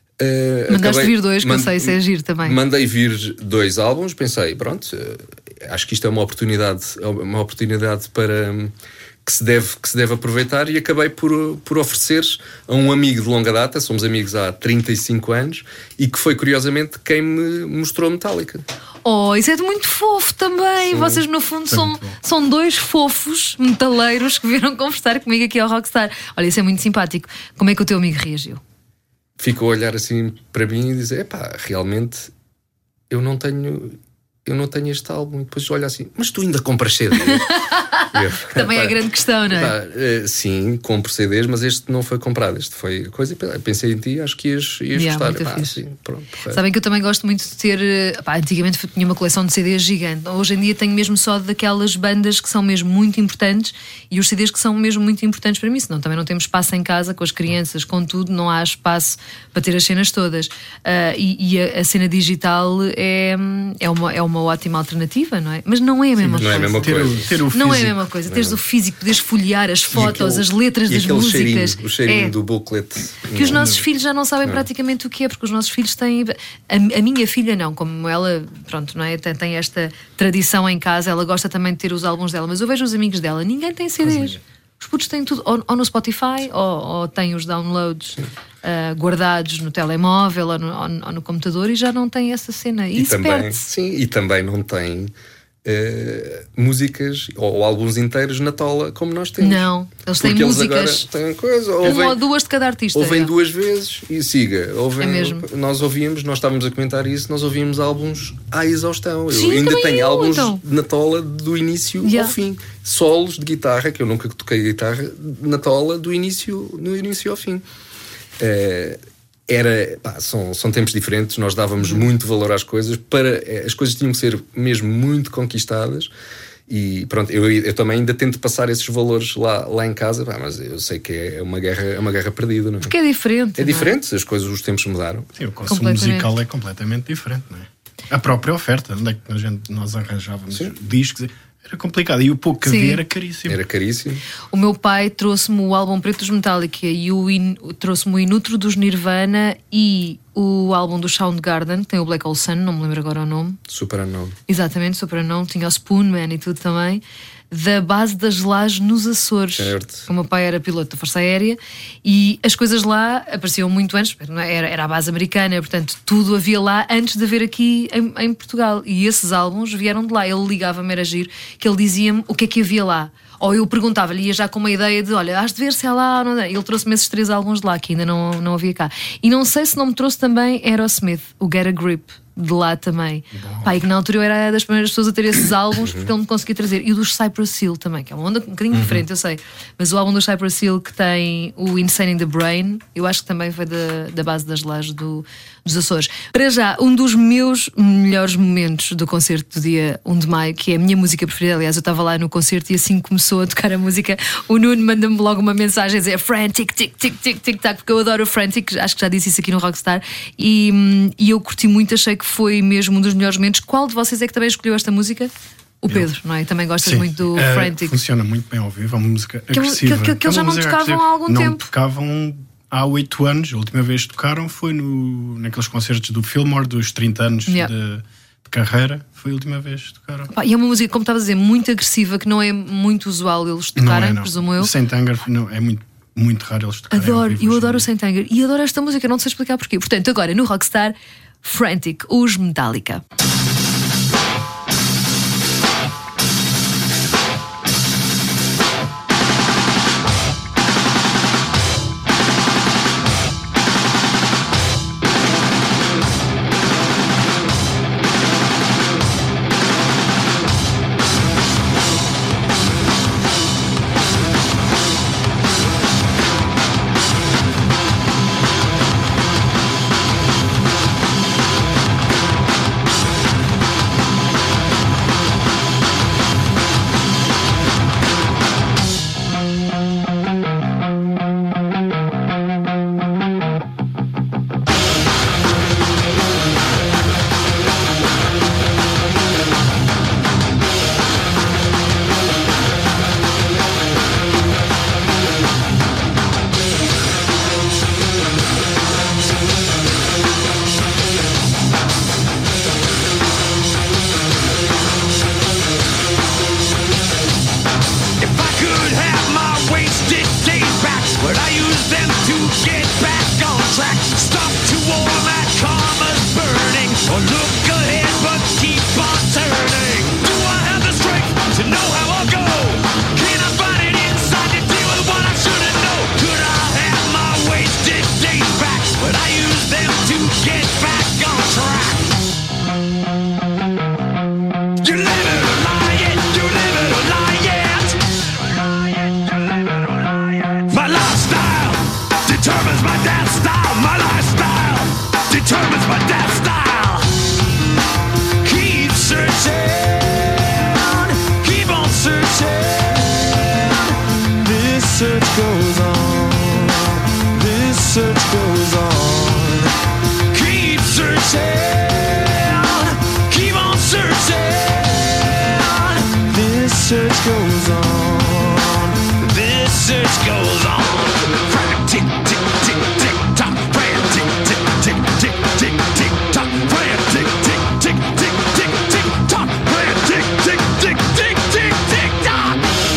eh, Mandaste acabei- vir dois, que eu mand- sei, isso é giro também. Mandei vir dois álbuns. Pensei, pronto, eh, acho que isto é uma oportunidade, é uma oportunidade para hum, que se deve, que se deve aproveitar, e acabei por, por oferecer a um amigo de longa data, somos amigos há trinta e cinco anos, e que foi curiosamente quem me mostrou Metallica. Oh, isso é muito fofo também. Sim. Vocês, no fundo, Foi são, muito bom. são dois fofos metaleiros que vieram conversar comigo aqui ao Rockstar. Olha, isso é muito simpático. Como é que o teu amigo reagiu? Ficou a olhar assim para mim e dizer: epá, realmente eu não tenho, eu não tenho este álbum. E depois olha assim: mas tu ainda compras C Ds? Eu, Também é a "Epá, grande questão, não é? epá, eh, sim, compro C Ds, mas este não foi comprado. Este foi coisa. E pensei em ti, acho que ias, ias Yeah, gostar. muito Epá, fixe. sim, pronto, correto. Sabem que eu também gosto muito de ter. eh, Pá, antigamente tinha uma coleção de C Ds gigante. Hoje em dia tenho mesmo só daquelas bandas que são mesmo muito importantes e os C Ds que são mesmo muito importantes para mim. Senão também não temos espaço em casa com as crianças, com tudo, não há espaço para ter as cenas todas. Ah, e e a, a cena digital é, é, uma, é uma ótima alternativa, não é? Mas não é a mesma não é a coisa. mesma Ter o, coisa. ter o Não é a físico uma coisa, teres o físico, poderes folhear as fotos, aquele, as letras e das aquele músicas. Cheirinho, o cheirinho é. do booklet. Que os nossos filhos já não sabem não. praticamente o que é, porque os nossos filhos têm. A, a minha filha não, como ela, pronto, não é? Tem, tem esta tradição em casa, ela gosta também de ter os álbuns dela, mas eu vejo os amigos dela, ninguém tem C Ds. Os putos têm tudo, ou, ou no Spotify, ou, ou têm os downloads uh, guardados no telemóvel ou no, ou, ou no computador, e já não têm essa cena. E, e isso também, perde-se. sim, e também não têm uh, músicas ou, ou álbuns inteiros na tola como nós temos. Não, eles têm Porque músicas. Eles agora têm coisa, ou uma vem, ou duas de cada artista. Ouvem é. duas vezes e siga. Ouvem, É mesmo. Nós ouvíamos, nós estávamos a comentar isso, nós ouvíamos álbuns à exaustão. Sim, eu ainda também tenho eu, álbuns então. na tola do início Yeah. ao fim. Solos de guitarra, que eu nunca toquei guitarra, na tola do início, do início ao fim. Uh, era, pá, são, são tempos diferentes, nós dávamos muito valor às coisas, para, as coisas tinham que ser mesmo muito conquistadas. E pronto, eu, eu também ainda tento passar esses valores lá, lá em casa, pá, mas eu sei que é uma guerra, é uma guerra perdida, não é? Porque é diferente. É não diferente, as coisas, os tempos mudaram. Sim, o consumo musical é completamente diferente, não é? A própria oferta, onde é que a gente, nós arranjávamos Sim. discos, era complicado. E o pouco que havia era caríssimo. Era caríssimo. O meu pai trouxe-me o álbum Preto dos Metallica e o in... trouxe-me o Inutro dos Nirvana e o álbum do Soundgarden, que tem o Black Hole Sun, não me lembro agora o nome. Super Unknown. Exatamente, Super Unknown. Tinha o Spoonman e tudo também. Da base das lajes nos Açores. Certo. O meu pai era piloto da Força Aérea e as coisas lá apareciam muito antes, era, era a base americana, portanto tudo havia lá antes de haver aqui em, em Portugal. E esses álbuns vieram de lá. Ele ligava-me, era giro, que ele dizia-me o que é que havia lá. Ou eu perguntava-lhe, ia já com uma ideia de: olha, has de ver se é lá ou não é. Ele trouxe-me esses três álbuns de lá, que ainda não, não havia cá. E não sei se não me trouxe também Aerosmith, o Get a Grip, de lá também. Pá, e que na altura eu era das primeiras pessoas a ter esses álbuns, porque ele me conseguia trazer. E o dos Cypress Hill também, que é uma onda um bocadinho diferente, eu sei. Mas o álbum do Cypress Hill, que tem o Insane in the Brain, eu acho que também foi da, da base das lajes do, dos Açores. Para já, um dos meus melhores momentos do concerto do dia um de maio, que é a minha música preferida. Aliás, eu estava lá no concerto e assim que começou a tocar a música, o Nuno manda-me logo uma mensagem a dizer Frantic, tic, tic, tic, tic, tac, porque eu adoro o Frantic, acho que já disse isso aqui no Rockstar. E, e eu curti muito, achei que foi mesmo um dos melhores momentos. Qual de vocês é que também escolheu esta música? O Pedro, eu. não é? Também gostas Sim, muito do uh, Frantic. Funciona muito bem ao vivo, é uma música que, agressiva. Que, que, que eles é já não tocavam agressiva. há algum não tempo. Tocavam há oito anos. A última vez que tocaram foi no, naqueles concertos do Fillmore, dos trinta anos yeah. de, de carreira. Foi a última vez que tocaram. Pá, e é uma música, como estavas a dizer, muito agressiva, que não é muito usual eles tocarem, não é, não. presumo eu. O Saint Anger não, é muito, muito raro eles tocarem. Adoro, vivo, eu adoro o Saint Anger e adoro esta música, não sei explicar porquê. Portanto, agora no Rockstar, Frantic, os Metallica. Search goes on. search goes on. Tick, tick, tick, tick, tock. Tick, tick, tick, tick, tick, tick, tock. Tick, tick, tick, tick, tick, tick, tock. Tick, tick, tick, tick, tick, tick, tock.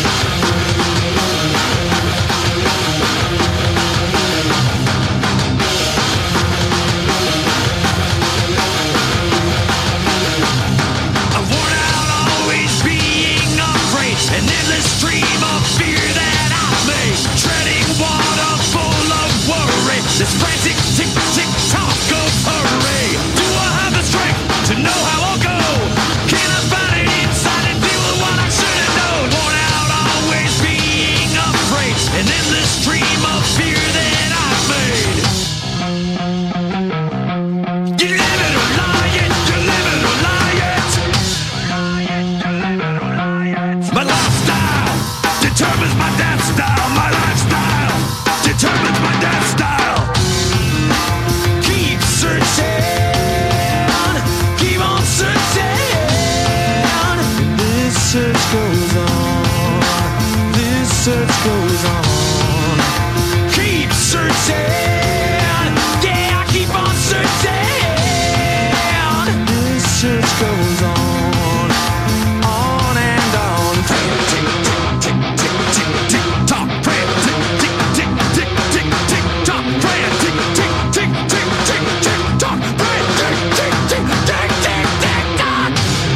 I'm worn out, always being afraid. An endless stream of fear that I made. Treading water full of worry. This frantic tick, tick, tock of hurry. Do I have the strength to know how I'll go? Can I find it inside and deal with what I should have known? Worn out, always being afraid. An endless stream of fear that I've made. You live it or lie it, you live it or lie it. My lifestyle determines my dance style. My lifestyle determines my dance style. Keep searching, keep on searching. This search goes on, this search goes on. Keep searching, yeah, I keep on searching. This search goes on, on and on. Tick, tick, tick, tick, tick, tick, tock. Tick, tick, tick, tick, tick, tick, tock. Tick, tick, tick, tick, tick, tick, tock. Tick, tick, tick, tick, tick, tick, tick, tock.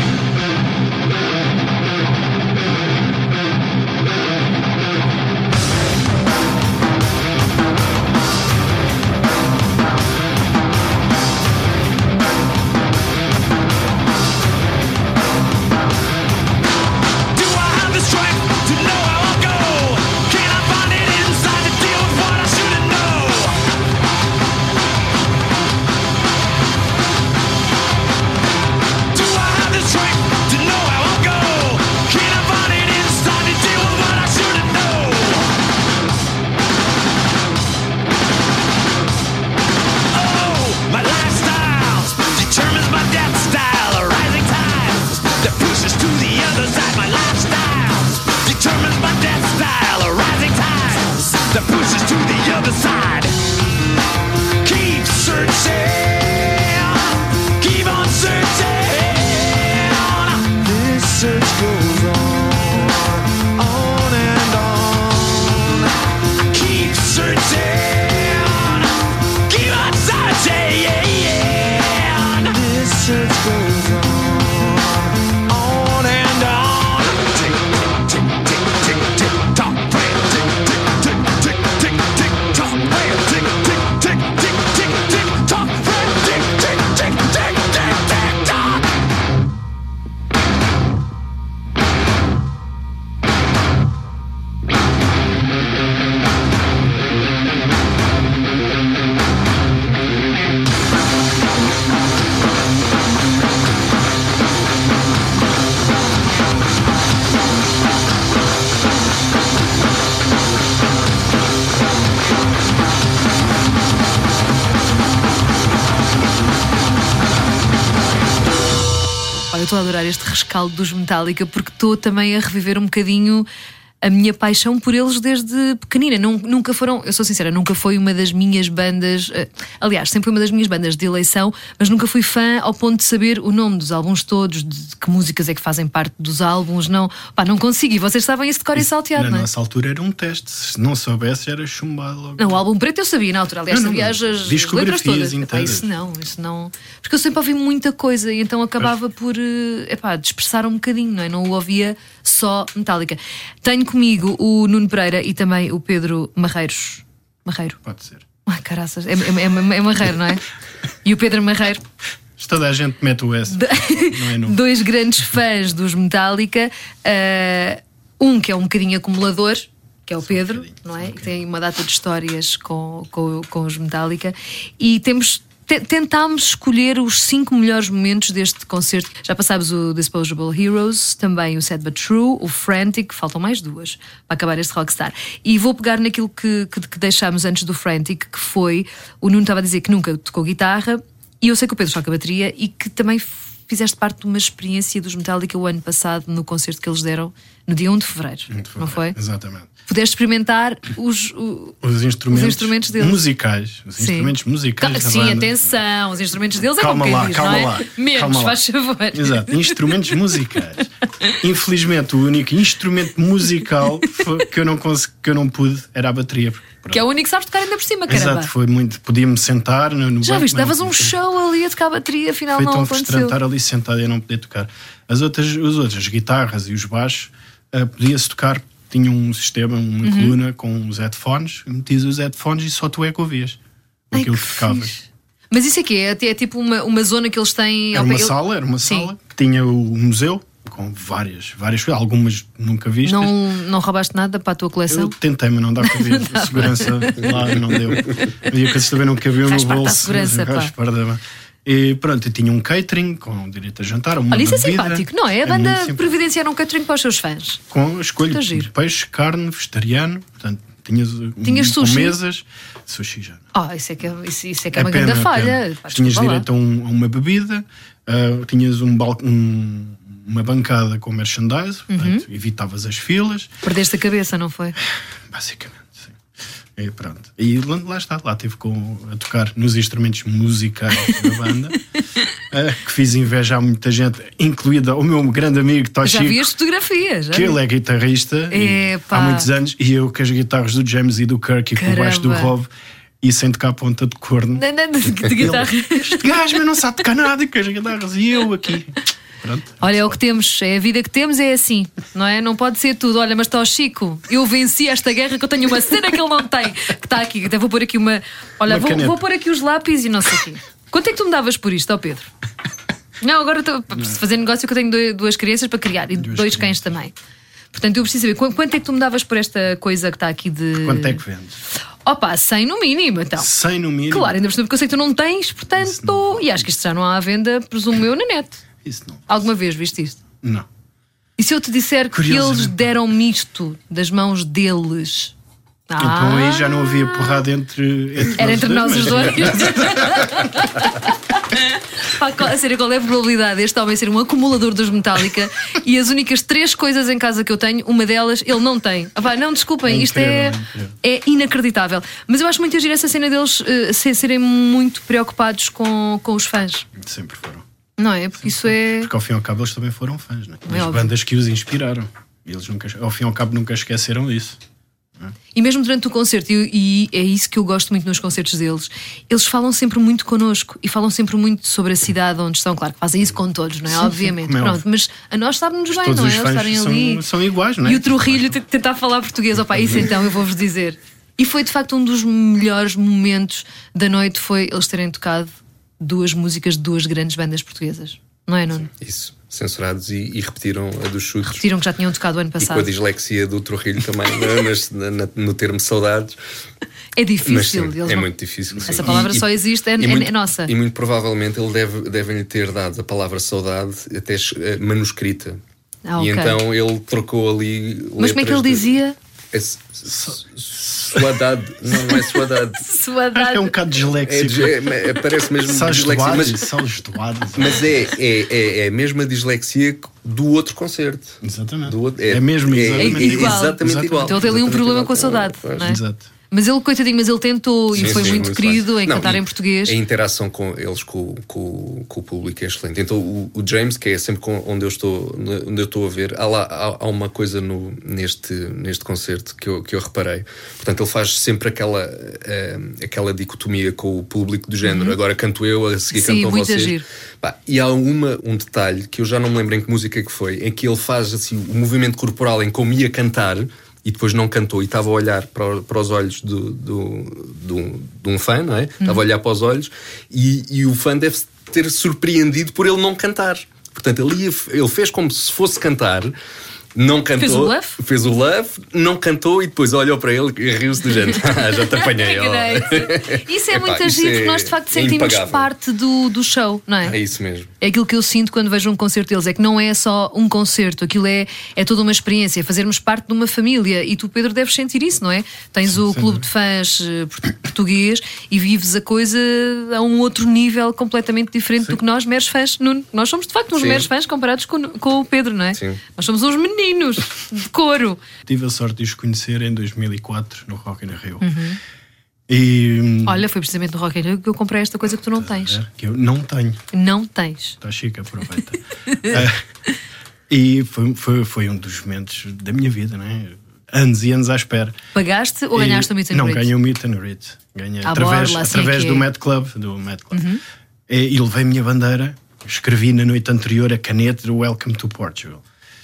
Do I have the strength to know how I'll go? Can I find it inside to deal with what I shouldn't know? Do I have the strength to know how I'll go? Can I find it inside to deal with what I shouldn't know? Oh, my lifestyle determines my death style. A rising tide that pushes to the other side. My lifestyle determines my death style. A rising tide that pushes to the other side. Keep searching, keep on searching. This search goes on, on and on. I keep searching, keep on searching. This search goes on, on and on. Tick, tick, tick, tick, tick, tock. Tick, tick, tick, tick, tick, tick, tock. Tick, tick, tick, tick, tick, tick, tock. Tick, tick, tick, tick, tick, tick, tock. Olha, eu estou a adorar este rescaldo dos Metallica porque estou também a reviver um bocadinho a minha paixão por eles desde pequenina. Nun- Nunca foram, eu sou sincera, nunca foi uma das minhas bandas, eh, aliás, sempre foi uma das minhas bandas de eleição, mas nunca fui fã ao ponto de saber o nome dos álbuns todos, de que músicas é que fazem parte dos álbuns. Não, pá, não consigo. E vocês sabem isso de cor e salteado, Na não é? nossa altura era um teste. Se não soubesse, era chumbado logo. Não, o álbum preto eu sabia na altura. Aliás, Não, não, sabia as, as discografias letras todas. Epá, inteiras. isso não, isso não. Porque eu sempre ouvi muita coisa e então acabava por eh, epá, dispersar um bocadinho, não é? Não o ouvia só Metallica. Tenho comigo o Nuno Pereira e também o Pedro Marreiros. Marreiro. Pode ser. Ai, caraças, é, é, é, é Marreiro, não é? E o Pedro Marreiro. Se toda a gente mete o S, não é nu. Dois grandes fãs dos Metallica. Uh, um que é um bocadinho acumulador, que é o Só um Pedro, bocadinho, não só é? um Que tem uma data de histórias com, com, com os Metallica. E temos. te- Tentámos escolher os cinco melhores momentos deste concerto. Já passámos o Disposable Heroes, também o Sad But True, o Frantic, faltam mais duas para acabar este Rockstar. E vou pegar naquilo que, que, que deixámos antes do Frantic, que foi, o Nuno estava a dizer que nunca tocou guitarra, e eu sei que o Pedro toca bateria e que também fizeste parte de uma experiência dos Metallica o ano passado no concerto que eles deram no dia um de fevereiro, um de fevereiro, não foi? Exatamente. Pudeste experimentar os, o, Os instrumentos, os instrumentos deles. musicais. Os Sim. instrumentos musicais Ca- da Sim, banda. atenção, os instrumentos deles Calma é como lá, quem diz, calma não é? lá. Menos, calma lá. faz favor. Exato, instrumentos musicais. Infelizmente, o único instrumento musical foi- que, eu não consegui, que eu não pude era a bateria. Que é o único que sabes tocar ainda por cima, caramba. Exato, foi muito. Podia-me sentar no, no Já banco, viste, não, davas um show ali a tocar a bateria, afinal Foi não tão aconteceu. frustrante estar ali sentado e eu não poder tocar. As outras, as outras as guitarras e os baixos, uh, podia-se tocar. Tinha um sistema, uma Uhum. coluna com os headphones, metias os headphones e só tu é que ouvias Ai, aquilo que que tocavas. fixe. Mas isso aqui é, é tipo uma, uma zona que eles têm. Era ao uma pé- sala, era uma Sim. sala que tinha o museu com várias, várias coisas, algumas nunca vistas. Não, não roubaste nada para a tua coleção? Eu tentei, mas não dá para ver. A segurança lá não deu. Havia coisas também não cabiam Faz no parte da bolso. segurança, pá. Faz parte da- E pronto, eu tinha um catering com direito a jantar. Uma Olha, isso é bebida. simpático, não é? A muito banda simpático. providenciar um catering para os seus fãs. Com a escolha Muito de giro. peixe, carne, vegetariano. Portanto, tinhas, um- Tinhas com sushi? mesas. Sushi já. Oh, isso é que é, isso, isso é, que é É uma pena, grande é falha. pena. Pá, Tinhas desculpa lá. direito a, um- a uma bebida, ah, tinhas um bal- um- uma bancada com merchandise, Uhum. portanto, evitavas as filas. Perdeste a cabeça, não foi? Basicamente, sim. E pronto. E lá, lá está, lá estive com, a tocar nos instrumentos musicais da banda, eh, que fiz inveja a muita gente, incluída o meu grande amigo Já Toshiko, vi as fotografias. já que vi. ele é guitarrista e- Epá. há muitos anos, e eu com as guitarras do James e do Kirk e com o baixo do Caramba. Rob e sem tocar a ponta de corno. Não, não, de, de guitarra. Ele, este gajo mas não sabe tocar nada com as guitarras e eu aqui. Pronto. Olha, é o que temos, é a vida que temos, é assim, não é? Não pode ser tudo. Olha, mas está o Chico, eu venci esta guerra que eu tenho uma cena que ele não tem, que está aqui. Até vou pôr aqui uma. Olha, Uma vou, caneta. vou pôr aqui os lápis e não sei o quê. Quanto é que tu me davas por isto, ó Pedro? Não, agora estou a fazer negócio que eu tenho dois- duas crianças para criar e dois cães também. Portanto, eu preciso saber qu- quanto é que tu me davas por esta coisa que está aqui de. Quanto é que vendes? Opa, cem no mínimo, então. cem no mínimo. Claro, ainda por cima porque eu sei que tu não tens, portanto. E acho que isto já não há à venda, presumo eu, na net. Isso não. Alguma vez viste isto? Não. E se eu te disser que Curiosamente. eles deram-me isto das mãos deles? Então aí já não havia porrada entre, entre Era entre nós mas- os dois. Pá, qual- a sério, qual é a probabilidade deste homem ser um acumulador dos Metallica e as únicas três coisas em casa que eu tenho, uma delas ele não tem? Ah, pá, não, desculpem, É isto é, incrível, é incrível. é inacreditável. Mas eu acho muito agir essa cena deles eh, se- serem muito preocupados com, com os fãs. Sempre foram. Não é? Porque isso é. Porque ao fim e ao cabo eles também foram fãs, né? É As óbvio. bandas que os inspiraram. E eles nunca, ao fim e ao cabo nunca esqueceram disso. E mesmo durante o concerto, e, e é isso que eu gosto muito nos concertos deles, eles falam sempre muito connosco e falam sempre muito sobre a cidade onde estão. Claro que fazem isso com todos, não é? Sim, Obviamente. como é Pronto, óbvio. mas a nós está-nos bem, Todos não é? os Eles fãs estarem são, ali. são iguais, não é? E o Trujillo te- tentar falar português, opá, isso então eu vou-vos dizer. E foi de facto um dos melhores momentos da noite, foi eles terem tocado duas músicas de duas grandes bandas portuguesas. Não é, Nuno? Isso, censurados e, e repetiram a dos chutes. Repetiram que já tinham tocado o ano E com a passado. dislexia do Trujillo também, na- nas- na- na- no termo saudades. É Mas difícil. sim, eles é não- muito difícil. sim. Essa palavra E- só existe, é, e é- muito- é nossa. E muito provavelmente ele deve, devem-lhe ter dado a palavra saudade até eh, manuscrita. Ah, E ok. então ele trocou ali. Mas como é que ele letras de- dizia? É s- s- suadade. Não, não é suadade. Suadade. É um bocado É, disléxico. de- é, é- parece mesmo Sales dislexia. doados, Mas, sales doados. mas é, é, é, é a mesma dislexia do outro concerto. Exatamente. Do outro- É mesmo, é, exatamente É igual. exatamente Exatamente. igual. Então ele tem ali um Exatamente problema igual. com a saudade, Pois. não é? Exato. Mas ele, coitadinho, mas ele tentou e Sim, foi sim, muito querido bem. em Não, cantar e em português. A interação com eles, com, com, com o público é excelente. Então o, o James, que é sempre com, onde eu estou, onde eu estou a ver, há, lá, há, há uma coisa no, neste, neste concerto que eu, que eu reparei. Portanto, ele faz sempre aquela, eh, aquela dicotomia com o público do género. Agora canto eu, a seguir Uhum. Sim, cantam muito vocês. giro. Pá, e há uma, um detalhe que eu já não me lembro em que música que foi, em que ele faz assim, o movimento corporal em como ia cantar e depois não cantou e estava a olhar para, o- para os olhos do, do, do, de um fã, não é? Estava a olhar para os olhos e, e o fã deve ter surpreendido por ele não cantar. Portanto, ele, ia- ele fez como se fosse cantar, não cantou. Fez o bluff? Fez o bluff, não cantou e depois olhou para ele e riu-se do género. Ah, já te apanhei. ó. Isso é Epá, muito isso agir, é porque nós de facto sentimos impagável. parte do, do show, não é? É isso mesmo. É aquilo que eu sinto quando vejo um concerto deles, é que não é só um concerto, aquilo é, é toda uma experiência, fazermos parte de uma família. E tu, Pedro, deves sentir isso, não é? Tens o clube de fãs eh, port- português e vives a coisa a um outro nível completamente diferente do que nós, meros fãs. Nuno, nós somos de facto uns Sim. meros fãs comparados com, com o Pedro, não é? Sim. Nós somos uns meninos. meninos de couro. Tive a sorte de os conhecer em dois mil e quatro no Rock in Rio. Uhum. E, olha, foi precisamente no Rock in Rio que eu comprei esta coisa que tu não tens. Que eu não tenho. Não tens. Está chique, aproveita. uh, e foi, foi, foi um dos momentos da minha vida, né? Anos e anos à espera. Pagaste ou e, ganhaste o meet and não, greet? Não, ganhei o meet and greet. Ganhei ah, através, borla, através assim do é. Mad Club. Do Mad Club. Uhum. E, e levei a minha bandeira, escrevi na noite anterior a caneta do Welcome to Portugal.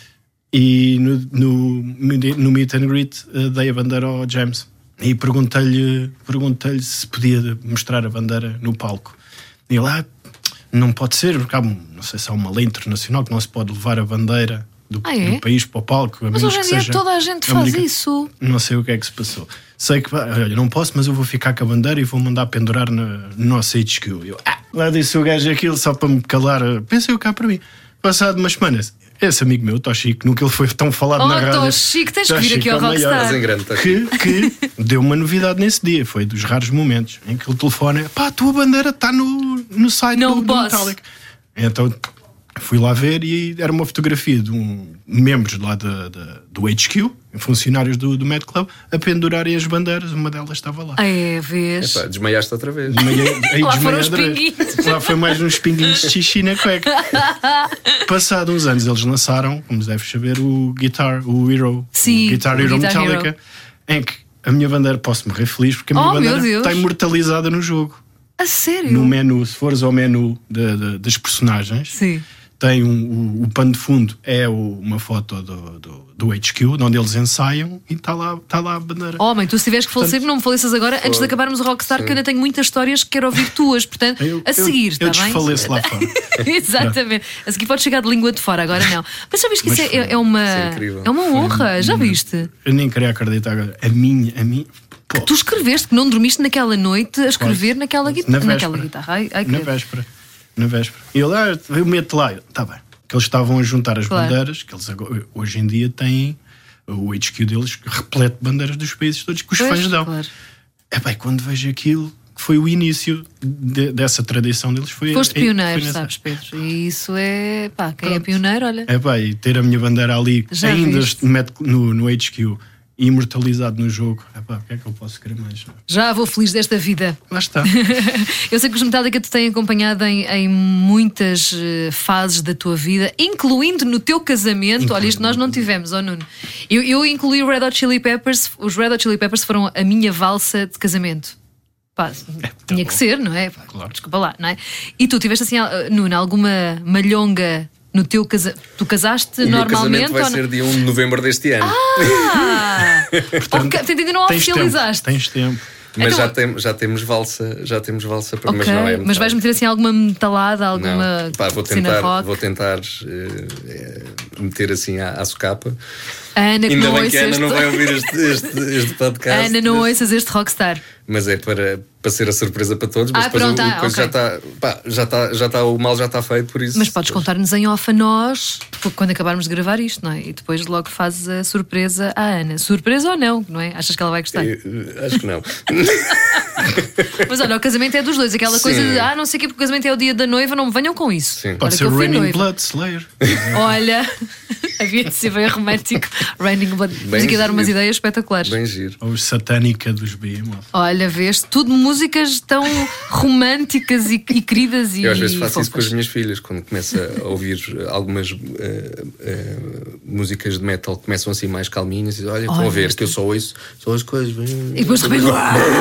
E no, no, no meet and greet uh, dei a bandeira ao James. E perguntei-lhe perguntei-lhe se podia mostrar a bandeira no palco. E ele, ah, não pode ser, porque há, não sei se há uma lei internacional que não se pode levar a bandeira do, ah, é? do país para o palco. Mas hoje em dia toda a gente faz América. isso. Não sei o que é que se passou. Sei que, olha, não posso, mas eu vou ficar com a bandeira e vou mandar pendurar no, no nosso H Q. Eu, ah, lá disse o gajo aquilo só para me calar. Pensei o cá para mim. Passado umas semanas, esse amigo meu, Tochico, nunca ele foi tão falado oh, na rádio. Tochico, tens que vir aqui ao Rockstar. Que, que deu uma novidade nesse dia. Foi dos raros momentos em que o telefone é, pá, a tua bandeira está no, no site não do, do Metallica. Então fui lá ver e era uma fotografia de um membros lá da, da, do H Q, funcionários do, do Mad Club, a pendurarem as bandeiras. Uma delas estava lá. Ah, é, vês? Epá, desmaiaste outra vez. Desmaiei, lá foram os pinguinhos. Lá foi mais uns pinguinhos de xixi na cueca. Passado uns anos eles lançaram, como deves saber, o Guitar, o Hero, Sim, o Guitar o Hero Guitar Metallica, Hero. em que a minha bandeira, posso morrer feliz porque a minha oh, bandeira está imortalizada no jogo. A sério? No menu, se fores ao menu de, de, das personagens, sim. Tem um, o, o pano de fundo é o, uma foto do, do, do H Q, de onde eles ensaiam, e está lá, tá lá a bandeira. Homem, tu se tiveres que falecer, portanto, não me faleças agora, antes de acabarmos o Rockstar, sim. Que eu ainda tenho muitas histórias que quero ouvir tuas. Portanto, eu, a seguir, eu, está eu bem? Eu desfaleço lá fora. Exatamente. A seguir pode chegar de língua de fora, agora não. Mas já viste que Mas isso é, é uma, é, é uma honra, já viste? Eu nem queria acreditar agora. A minha, a minha. Que tu escreveste, que não dormiste naquela noite a escrever naquela, gui na naquela guitarra. Ai, ai, na véspera. Na véspera. E ele, ah, eu meto lá. Está bem. Que eles estavam a juntar as claro. bandeiras, que eles agora, hoje em dia têm o H Q deles repleto de bandeiras dos países todos que os pois, fãs dão. Claro. É bem, quando vejo aquilo, que foi o início de, dessa tradição deles. Foi, Foste é, pioneiro, foi sabes, Pedro? E isso é, pá, quem Pronto. é pioneiro, olha. É bem, ter a minha bandeira ali, Já ainda viste? no, no H Q, imortalizado no jogo. Epá, o que é que eu posso querer mais? Já vou feliz desta vida. Lá está. Eu sei que os Metallica te têm acompanhado em, em muitas uh, fases da tua vida, incluindo no teu casamento. Incluindo. Olha, isto nós não tivemos, ó oh, Nuno. Eu, eu incluí o Red Hot Chili Peppers. Os Red Hot Chili Peppers foram a minha valsa de casamento. Pá, é, tá tinha bom. que ser, não é? Pá, claro. Desculpa lá, não é? E tu tiveste assim, Nuno, alguma malhonga no teu casamento? Tu casaste o normalmente? O meu casamento vai ou ser não? dia um de novembro deste ano. Ah! Portanto, okay, ainda não tens oficializaste. Tempo, tens tempo. Mas então, já, tem, já temos valsa, já temos valsa para okay, mas não é mas vais meter assim alguma metalada, alguma Pá, vou cena tentar, rock? Vou tentar uh, meter assim à, à socapa. Ana, que Ainda não bem que a Ana este... não vai ouvir este, este, este podcast. Ana, não mas, ouças este Rockstar. Mas é para, para ser a surpresa para todos. Mas ah, depois pronto, o, o ah, coisa okay. já está, pá, já está, já está, o mal já está feito, por isso. Mas podes contar-nos em off a nós quando acabarmos de gravar isto, não é? E depois logo fazes a surpresa à Ana. Surpresa ou não, não é? Achas que ela vai gostar? Eu, acho que não. Mas olha, o casamento é dos dois. Aquela Sim. coisa de, ah, não sei o que, porque o casamento é o dia da noiva, não me venham com isso. Sim. Pode ser Raining Blood Slayer. Olha, havia de ser bem romântico. Raining Blood. Mas aqui a dar umas ideias espetaculares. Bem giro. Ou Satânica dos Behemoth. Olha, vês, tudo músicas tão românticas e, e queridas e Eu às vezes faço fofas. isso com as minhas filhas, quando começo a ouvir algumas uh, uh, músicas de metal que começam assim mais calminhas, e olha, estão a ver que eu só ouço, só as coisas. E depois de repente.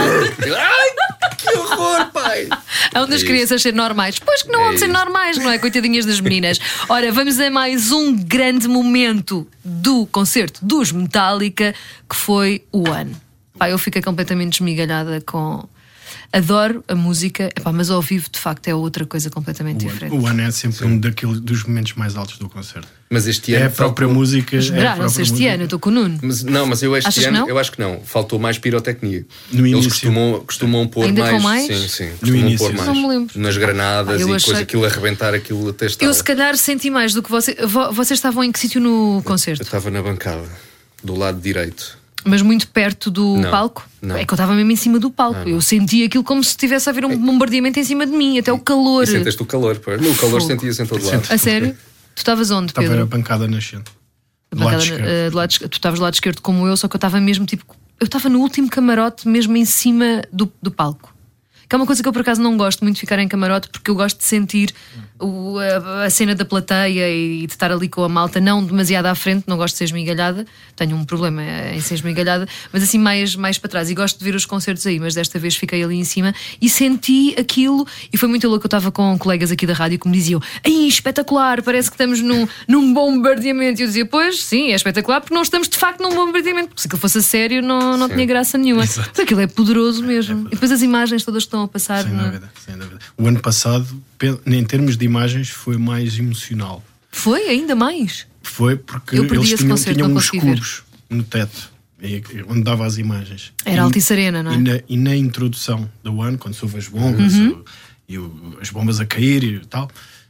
Ai, que horror, pai! Há onde as É crianças serem normais. Pois que não É hão de ser isso. normais, não é? Coitadinhas das meninas. Ora, vamos a mais um grande momento do concerto dos Metallica, que foi o One. Pá, eu fiquei completamente esmigalhada com... Adoro a música, epá, mas ao vivo de facto é outra coisa completamente O diferente. One, o One é sempre Sim. um daqueles, dos momentos mais altos do concerto. Mas este É ano a própria faltou... música. Mas, é a brá, própria este música. ano, eu estou com o Nuno. Mas, não, mas eu este Achas ano que não? eu acho que não. Faltou mais pirotecnia. No Eles início. costumam, costumam pôr Ainda mais, com mais? Sim, sim. No Costumam início. pôr mais. Não me lembro. Nas granadas Ah, eu e achei- coisa, aquilo arrebentar, aquilo até estava. Eu se calhar senti mais do que você. vo- Vocês estavam em que sítio no Eu concerto? estava na bancada, do lado direito. Mas muito perto do Não, palco? não. É que eu estava mesmo em cima do palco. Não, não. Eu senti aquilo como se estivesse a haver um bombardeamento em cima de mim, até o calor. E senteste o calor, pô. No calor Fogo. sentia-se em todo lado. A sério? Tu estavas onde, Estava Pedro? a bancada nascente. Da lado bancada, esquerdo. uh, do lado esquerdo. Tu estavas do lado esquerdo como eu, só que eu estava mesmo tipo. Eu estava no último camarote, mesmo em cima do, do palco. Que é uma coisa que eu por acaso não gosto muito de ficar em camarote, porque eu gosto de sentir o, a, a cena da plateia e de estar ali com a malta, não demasiado à frente, não gosto de ser esmigalhada, tenho um problema em ser esmigalhada, mas assim mais, mais para trás. E gosto de ver os concertos aí, mas desta vez fiquei ali em cima e senti aquilo. E foi muito louco, eu estava com colegas aqui da rádio que me diziam: "Ai, espetacular, parece que estamos num, num bombardeamento." E eu dizia: "Pois, sim, é espetacular, porque não estamos de facto num bombardeamento, porque se aquilo fosse a sério não, não tinha graça nenhuma." Mas aquilo é poderoso mesmo. E depois as imagens todas que estão a passar. Sem na... dúvida, sem dúvida. O ano passado, pe- em termos de imagens, foi mais emocional. Foi ainda mais. Foi porque Eu perdi eles esse tinham, concerto, tinham não uns consegui ver. cubos no teto e- onde dava as imagens. Era E- Altice Arena, não é? E na, e na introdução da One, quando se ouve as bombas Uhum. o- e o- as bombas a cair e tal,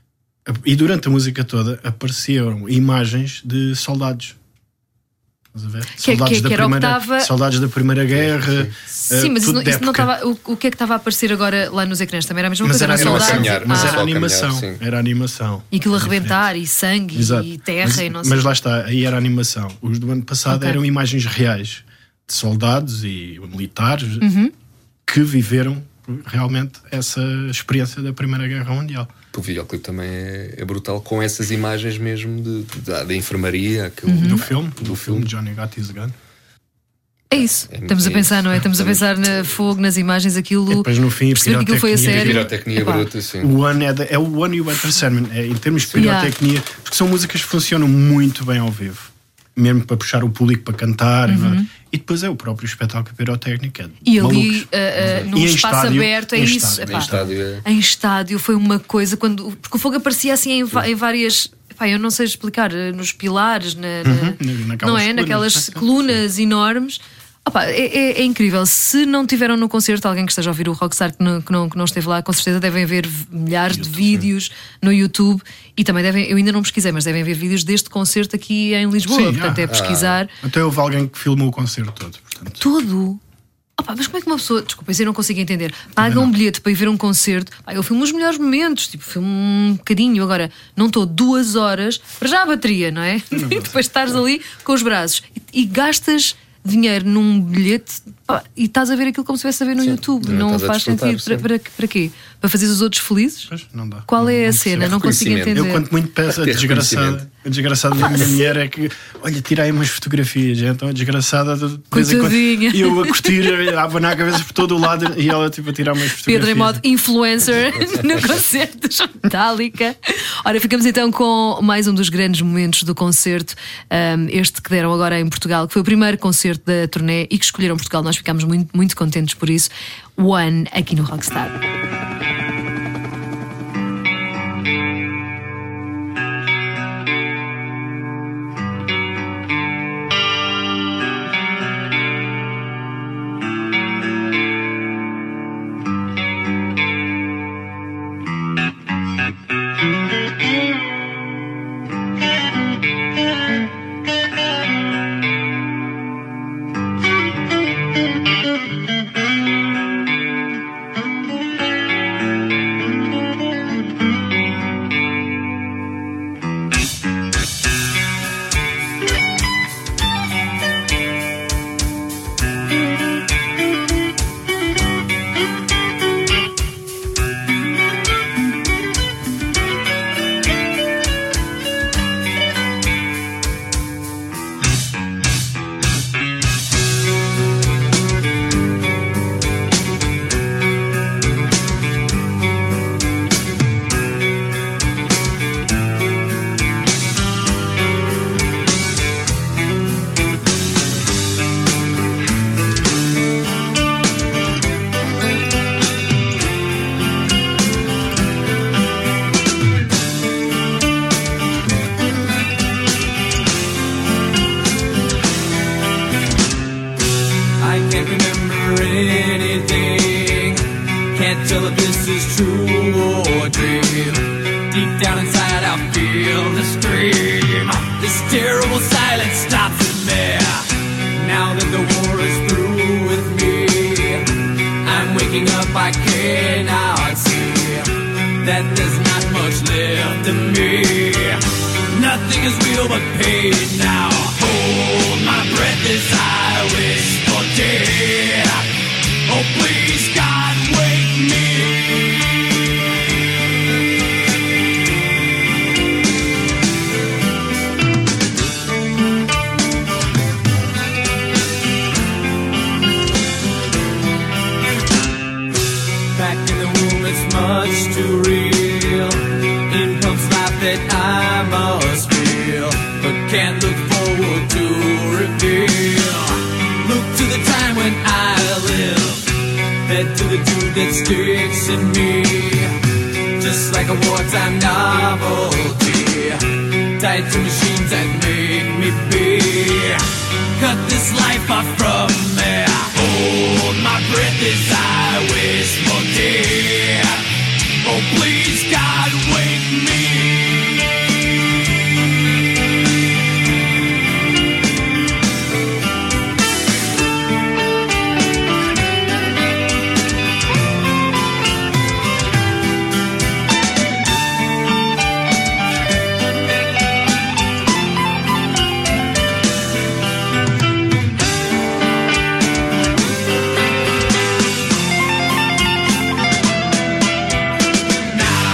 e durante a música toda apareceram imagens de soldados. Estás a ver? Que- soldados, que- da que era o que primeira, estava- soldados da Primeira Guerra. Sim, eh, mas isso tudo não, de isso não época. estava. O, o que é que estava a aparecer agora lá nos ecrãs? Também era a mesma Mas coisa, era, eram era, a soldados. caminhar, mas só Ah, era a caminhar, animação. sim. Era animação. e aquilo a Era diferente. rebentar, e sangue, Exato. e terra, mas, e não sei. mas lá está, aí era animação. Os do ano passado Ok. eram imagens reais de soldados e militares Uhum. que viveram realmente essa experiência da Primeira Guerra Mundial. O videoclipe também é, é brutal, com essas imagens mesmo de, de- da, da enfermaria, aquele, Uhum. Do filme, do filme Johnny Got His Gun. É isso. É- Estamos a é pensar, isso. não é? Estamos a pensar na fogo, nas imagens, aquilo. E depois no fim, perceber que aquilo foi a pirotecnia. sério. pirotecnia Epá, bruta, sim. O One é, de- é o One e o Enter Sandman, é, em termos de Yeah. pirotecnia, porque são músicas que funcionam muito bem ao vivo, mesmo para puxar o público para cantar. Uhum. E depois é o próprio espetáculo pirotécnico. É E ali, malucos. uh, uh, num E em espaço estádio, aberto, é em isso. estádio, Epá, em estádio é- em estádio foi uma coisa quando. Porque o fogo aparecia assim em, va- em várias. Epá, eu não sei explicar, eh, nos pilares, na, na- Uhum, naquelas não é? colunas. Naquelas colunas enormes. Opa, é, é- é incrível. Se não tiveram no concerto, alguém que esteja a ouvir o Rockstar que não, que não, que não esteve lá, com certeza devem ver v- milhares de vídeos no YouTube. E também devem, eu ainda não pesquisei, mas devem ver vídeos deste concerto aqui em Lisboa. Sim, Portanto, ah, é pesquisar Até houve alguém que filmou o concerto todo. Portanto, todo. Opa, mas como é que uma pessoa, desculpa, isso eu não consigo entender, paga um bilhete para ir ver um concerto? Pá, eu filmo os melhores momentos, tipo, filmo um bocadinho. Agora, não estou duas horas para já a bateria, não é? E depois estás ali com os braços e, e gastas dinheiro num bilhete, pá, e estás a ver aquilo como se estivesse a ver no Sim, YouTube. não Não estás a faz desfrutar, sentido. Para, sim. para, para quê? Para fazer os outros felizes? pois, não dá. Qual é Não- a não cena? percebo. Não consigo reconhecimento. entender. Eu, quanto muito, peço a Ter desgraçada, reconhecimento. a desgraçada da minha mulher é que, olha, tira aí umas fotografias. Então a desgraçada, de vez em quando, Coitadinha. e eu a curtir, a abanar a cabeça por todo o lado e ela tipo a tirar umas fotografias. Pedro em modo influencer no concerto de Metallica. Ora, ficamos então com mais um dos grandes momentos do concerto, um, este que deram agora em Portugal, que foi o primeiro concerto da turnê e que escolheram Portugal. Nós ficámos muito, muito contentes por isso. One aqui no Rockstar. I can't remember anything. Can't tell if this is true or dream. Deep down inside, I feel the scream. This terrible silence stops in me. Now that the war is through with me, I'm waking up, I cannot see that there's not much left of me. Nothing is real but pain now. wish for death. Oh please God, wake me. Back in the womb, it's much too real. In comes life that I must feel, but can't look forward to reveal. Look to the time when I live, head to the dude that sticks in me, just like a wartime novelty, tied to machines that make me be. Cut this life off from me. Hold my breath as I wish for death. Oh please God, wake me. Now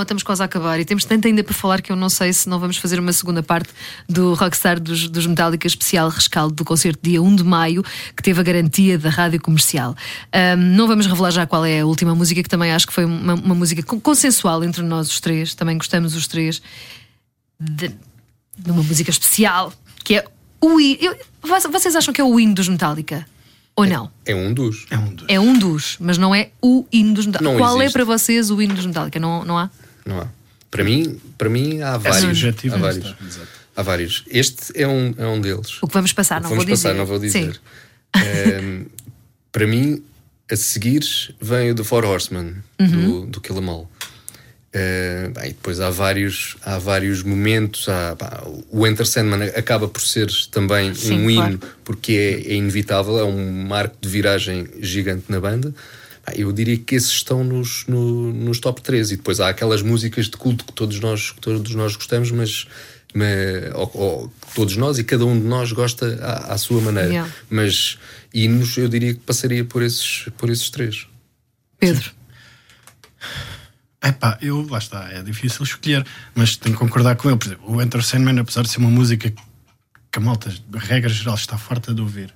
estamos quase a acabar e temos tanto ainda para falar que eu não sei se não vamos fazer uma segunda parte do Rockstar dos, dos Metallica especial rescaldo do concerto dia um de maio, que teve a garantia da rádio comercial. Um, não vamos revelar já qual é a última música, que também acho que foi uma, uma música consensual entre nós os três, também gostamos os três de, de uma música especial, que é o hino. Eu, vocês acham que é o hino dos Metallica? Ou não? É um dos. É um dos. É um dos, mas não é o hino dos Metallica. Não Qual existe. é para vocês o hino dos Metallica? Não, não há? Não há. Para mim, para mim há vários. subjetivo, Há não vários. está. Exato. Há vários. Este é um, é um deles. O que vamos passar, não Vamos vou passar, dizer. não vou dizer. Sim. Um, para mim, a seguir vem o do Four Horsemen, Uhum. do, do Kill 'Em All. Uh, bem, depois há vários, há vários momentos. Há, pá, o Enter Sandman acaba por ser também Sim, um hino, claro. porque é, é inevitável, é um marco de viragem gigante na banda. Pá, eu diria que esses estão nos, no, nos top três. E depois há aquelas músicas de culto que todos nós, que todos nós gostamos, mas, mas ou, ou, todos nós e cada um de nós gosta à, à sua maneira. Yeah. Mas hinos eu diria que passaria por esses, por esses três. Pedro. Epá, eu, lá está, é difícil escolher, mas tenho que concordar com ele. Por exemplo, o Enter Sandman, apesar de ser uma música que a malta, de regra geral, está farta de ouvir,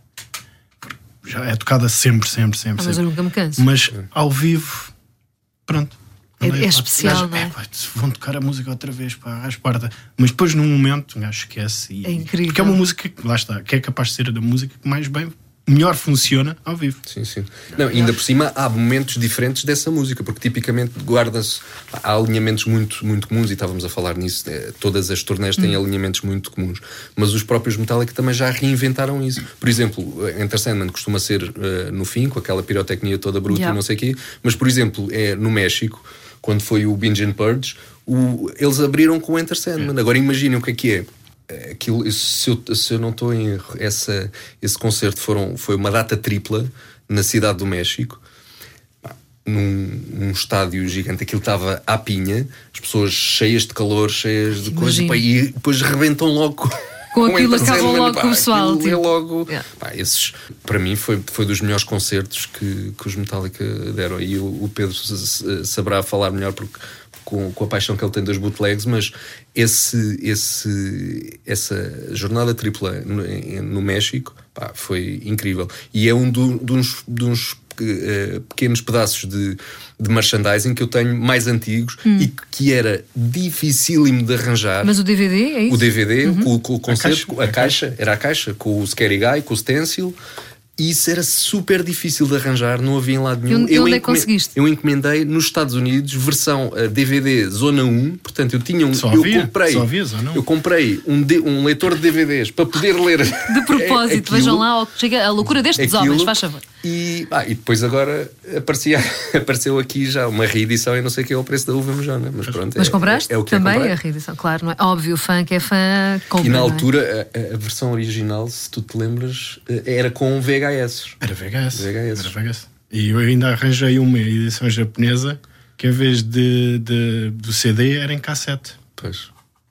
já é tocada sempre, sempre, sempre. Ah, mas eu sempre. nunca me canso. Mas ao vivo, pronto. É- Não é especial, gajo, não é? Epá, se vão tocar a música outra vez, pá, à esparta. Mas depois, num momento, o gajo esquece. E, É incrível. Porque é uma música, que, lá está, que é capaz de ser a da música que mais bem, melhor funciona ao vivo. Sim, sim. Não, ainda por cima há momentos diferentes dessa música, porque tipicamente guarda-se. Há alinhamentos muito, muito comuns, e estávamos a falar nisso. eh, Todas as turnés têm Hum. alinhamentos muito comuns, mas os próprios Metallica também já reinventaram isso. Por exemplo, Enter Sandman costuma ser eh, no fim, com aquela pirotecnia toda bruta Yeah. e não sei o quê, mas por exemplo, é no México, quando foi o Binge and Purge, o, eles abriram com o Enter Sandman. Agora imaginem o que é que é. Aquilo, se, eu, se eu não estou em erro, essa, esse concerto foram, foi uma data tripla na cidade do México, pá, num, num estádio gigante. Aquilo estava à pinha, as pessoas cheias de calor, cheias de coisas, Imagino. pá, e depois rebentam logo Com aquilo Enter acabam Sandman, logo pá, com o pessoal, aquilo é tipo. logo, Yeah. pá, esses, para mim foi, foi dos melhores concertos que, que os Metallica deram. E o, o Pedro saberá falar melhor porque Com, com a paixão que ele tem dos bootlegs, mas esse, esse, essa jornada tripla no, no México, pá, foi incrível. E é um do, de uns, de uns uh, pequenos pedaços de, de merchandising que eu tenho mais antigos Hum. e que era dificílimo de arranjar. Mas o D V D é isso? O D V D, Uhum. com, com o concerto, caixa. a caixa, era a caixa, com o Scary Guy, com o stencil. E isso era super difícil de arranjar, não havia em lado nenhum. E onde- e onde é que encome- conseguiste? Eu encomendei nos Estados Unidos, versão uh, D V D Zona um, portanto eu tinha um. Só eu havia? comprei, Só havia Zona um? eu comprei um, de- um leitor de D V Ds para poder ler. De propósito, aquilo- vejam lá, ó, chega a loucura destes aquilo, homens, faz favor. E, ah, e depois agora aparecia, apareceu aqui já uma reedição e não sei o que é o preço da uva mojona. Mas pronto, Mas é, compraste é, é o que é também comprar. a reedição, claro, não é? Óbvio, o fã que é fã compra. E na não é? altura a, a versão original, se tu te lembras, era com V H S. Era V H S. V H S. Era V H S. E eu ainda arranjei uma edição japonesa que, em vez de, de, do C D, era em cassete, Pois.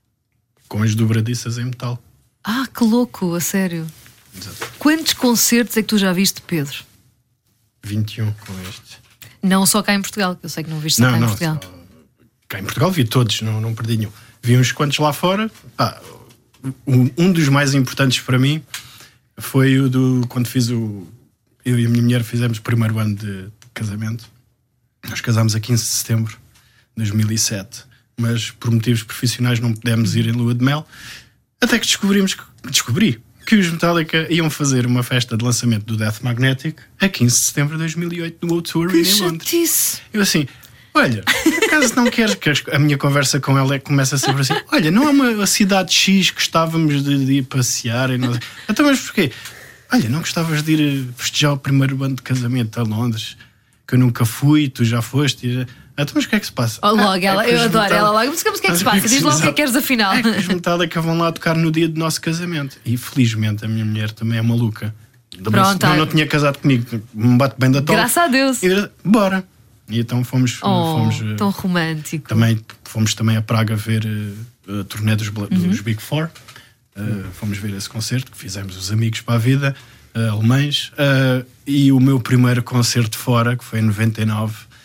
com as dobradiças em metal. Ah, que louco, a sério. Exato. Quantos concertos é que tu já viste, Pedro? vinte e um com este. Não só cá em Portugal, que eu sei que não viste só Não, cá em não. Portugal. Só, cá em Portugal vi todos, não, não perdi nenhum. Vi uns quantos lá fora. Pá, um, um dos mais importantes para mim foi o do. Quando fiz o. Eu e a minha mulher fizemos o primeiro ano de, de casamento. Nós casámos a quinze de setembro de dois mil e sete, mas por motivos profissionais não pudemos ir em lua de mel. Até que descobrimos que, descobri que os Metallica iam fazer uma festa de lançamento do Death Magnetic a quinze de setembro de dois mil e oito no O dois Arena Que em Londres. chatice! Eu assim, olha, por acaso não queres que a minha conversa com ela é que começa sempre assim, olha, não é uma, uma cidade X que gostávamos de, de ir passear e não sei. Então, mas porquê? Olha, não gostavas de ir festejar o primeiro ano de casamento a Londres, que eu nunca fui, tu já foste. E... Então, mas o que é que se passa? Oh, logo, Ah, é ela, que eu os adoro Metallica- ela logo. Mas o que é que se Mas passa? Diz logo o que é que queres afinal. É que os Metallica vão lá tocar no dia do nosso casamento. E felizmente a minha mulher também é maluca. Pronto, não, ai. não tinha casado comigo, me bate bem da tola. Graças a Deus. E bora. E então fomos. Oh, fomos eh, tão romântico. também, fomos também a Praga ver uh, a turnê dos, Bla- Uhum. dos Big Four. Uh, fomos ver esse concerto que fizemos os Amigos para a Vida, uh, alemães. Uh, e o meu primeiro concerto fora, que foi em noventa e nove, que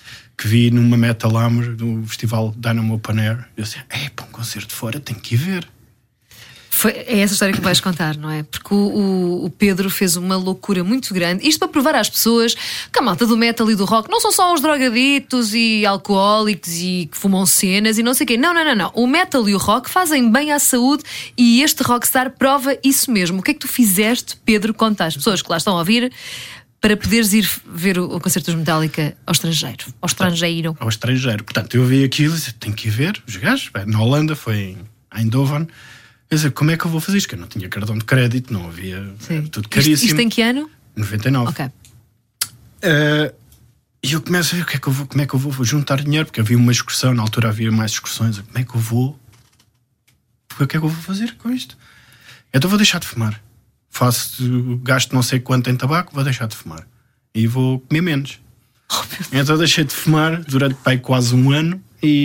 que vi numa Metal Hammer, no festival Dynamo Open Air. Eu disse, é para um concerto de fora, tenho que ir ver. Foi, é essa história que vais contar, não é? Porque o, o, o Pedro fez uma loucura muito grande. Isto para provar às pessoas que a malta do metal e do rock não são só os drogaditos e alcoólicos e que fumam cenas e não sei o quê. Não, não, não, não. O metal e o rock fazem bem à saúde e este rockstar prova isso mesmo. O que é que tu fizeste, Pedro? Conta às pessoas que lá estão a ouvir para poderes ir ver o, o concerto dos Metallica ao estrangeiro. Ao estrangeiro. Ao estrangeiro. Portanto, eu vi aquilo e disse, tenho que ir ver os gajos. Na Holanda, foi em Eindhoven. Quer dizer, como é que eu vou fazer isto? Que eu não tinha cartão de crédito, não havia. Era tudo caríssimo. Isto, isto em que ano? noventa e nove. Ok. Uh, e eu começo a ver o que é que eu vou, como é que eu vou, vou juntar dinheiro, porque havia uma excursão, na altura havia mais excursões. Como é que eu vou? O que é que eu vou fazer com isto? Então vou deixar de fumar. Faço, gasto não sei quanto em tabaco, vou deixar de fumar. E vou comer menos. Oh, então deixei de fumar durante pai, quase um ano.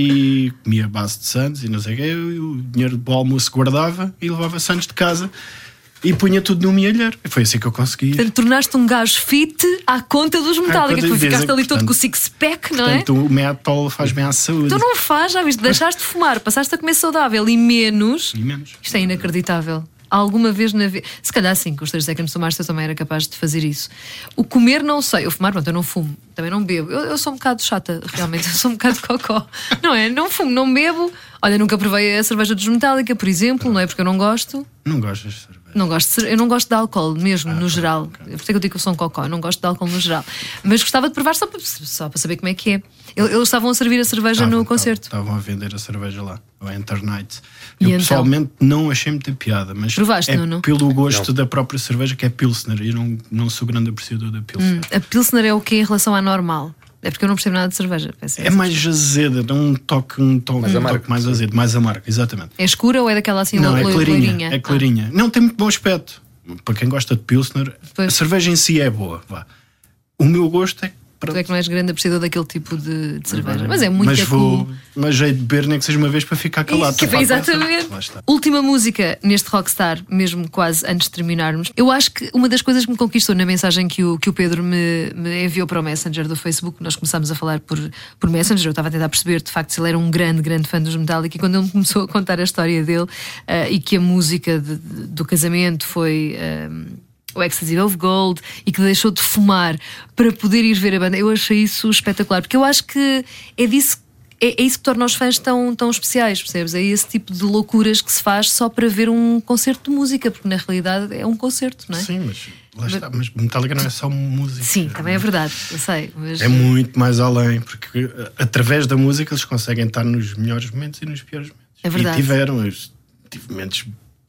E comia base de Santos e não sei o quê. Eu, o dinheiro do almoço guardava e levava Santos de casa e punha tudo no mielheiro. E foi assim que eu consegui. Portanto, tornaste um gajo fit à conta dos Metallica. Tu ficaste ali todo com o six-pack, não é? Portanto, o metal faz bem à saúde. Tu não faz, já viste? Deixaste de fumar, passaste a comer saudável e menos. E menos. Isto é inacreditável. Alguma vez na vida. Se calhar sim, com os três seconds to Mars eu também era capaz de fazer isso. O comer não sei. O fumar, pronto, eu não fumo. Também não bebo. Eu, eu sou um bocado chata, realmente. Eu sou um bocado cocó. Não é? Não fumo, não bebo. Olha, nunca provei a cerveja dos Metallica, por exemplo. Não é porque eu não gosto. Não gostas de cerveja? Não gosto de cer- Eu não gosto de álcool mesmo, Ah, no okay, geral. okay. Por isso é que eu digo que eu sou um cocó. Eu não gosto de álcool no geral. Mas gostava de provar só para, só para saber como é que é. Eles eles estavam a servir a cerveja Estavam, no concerto. Estavam a vender a cerveja lá, o Enter Night. E Eu então? pessoalmente não achei muita piada, mas Provaste, é Nuno? pelo gosto Não. da própria cerveja, que é Pilsner. E eu não, não sou grande apreciador da Pilsner. A Pilsner é o que em relação à normal? É porque eu não percebo nada de cerveja. Peço É mais azeda, dá um toque, um tom, Mais um amargo. toque mais azedo, mais amargo, exatamente. É escura ou é daquela assim Não, é lo- clarinha, loirinha? é clarinha. Não, tem muito bom aspecto. Para quem gosta de Pilsner, Pois. a cerveja em si é boa. Vá. O meu gosto é. Tu é que não és grande apreciador daquele tipo de, de cerveja. Mas é muito Mas vou, cool. mas hei de beber nem que seja uma vez para ficar calado. Que foi exatamente. Lá está. Última música neste Rockstar, mesmo quase antes de terminarmos. Eu acho que uma das coisas que me conquistou na mensagem que o, que o Pedro me, me enviou para o Messenger do Facebook, nós começámos a falar por, por Messenger, eu estava a tentar perceber de facto se ele era um grande, grande fã dos Metallica, e quando ele me começou a contar a história dele uh, e que a música de, de, do casamento foi. Um, o Ecstasy of Gold e que deixou de fumar para poder ir ver a banda, eu achei isso espetacular, porque eu acho que é disso, é, é isso que torna os fãs tão, tão especiais, percebes? É esse tipo de loucuras que se faz só para ver um concerto de música, porque na realidade é um concerto, não é? Sim, mas lá está. Mas Metallica não é só música. Sim, também é verdade, eu sei. Mas... É muito mais além, porque uh, através da música eles conseguem estar nos melhores momentos e nos piores momentos. É verdade. E tiveram, eu tive momentos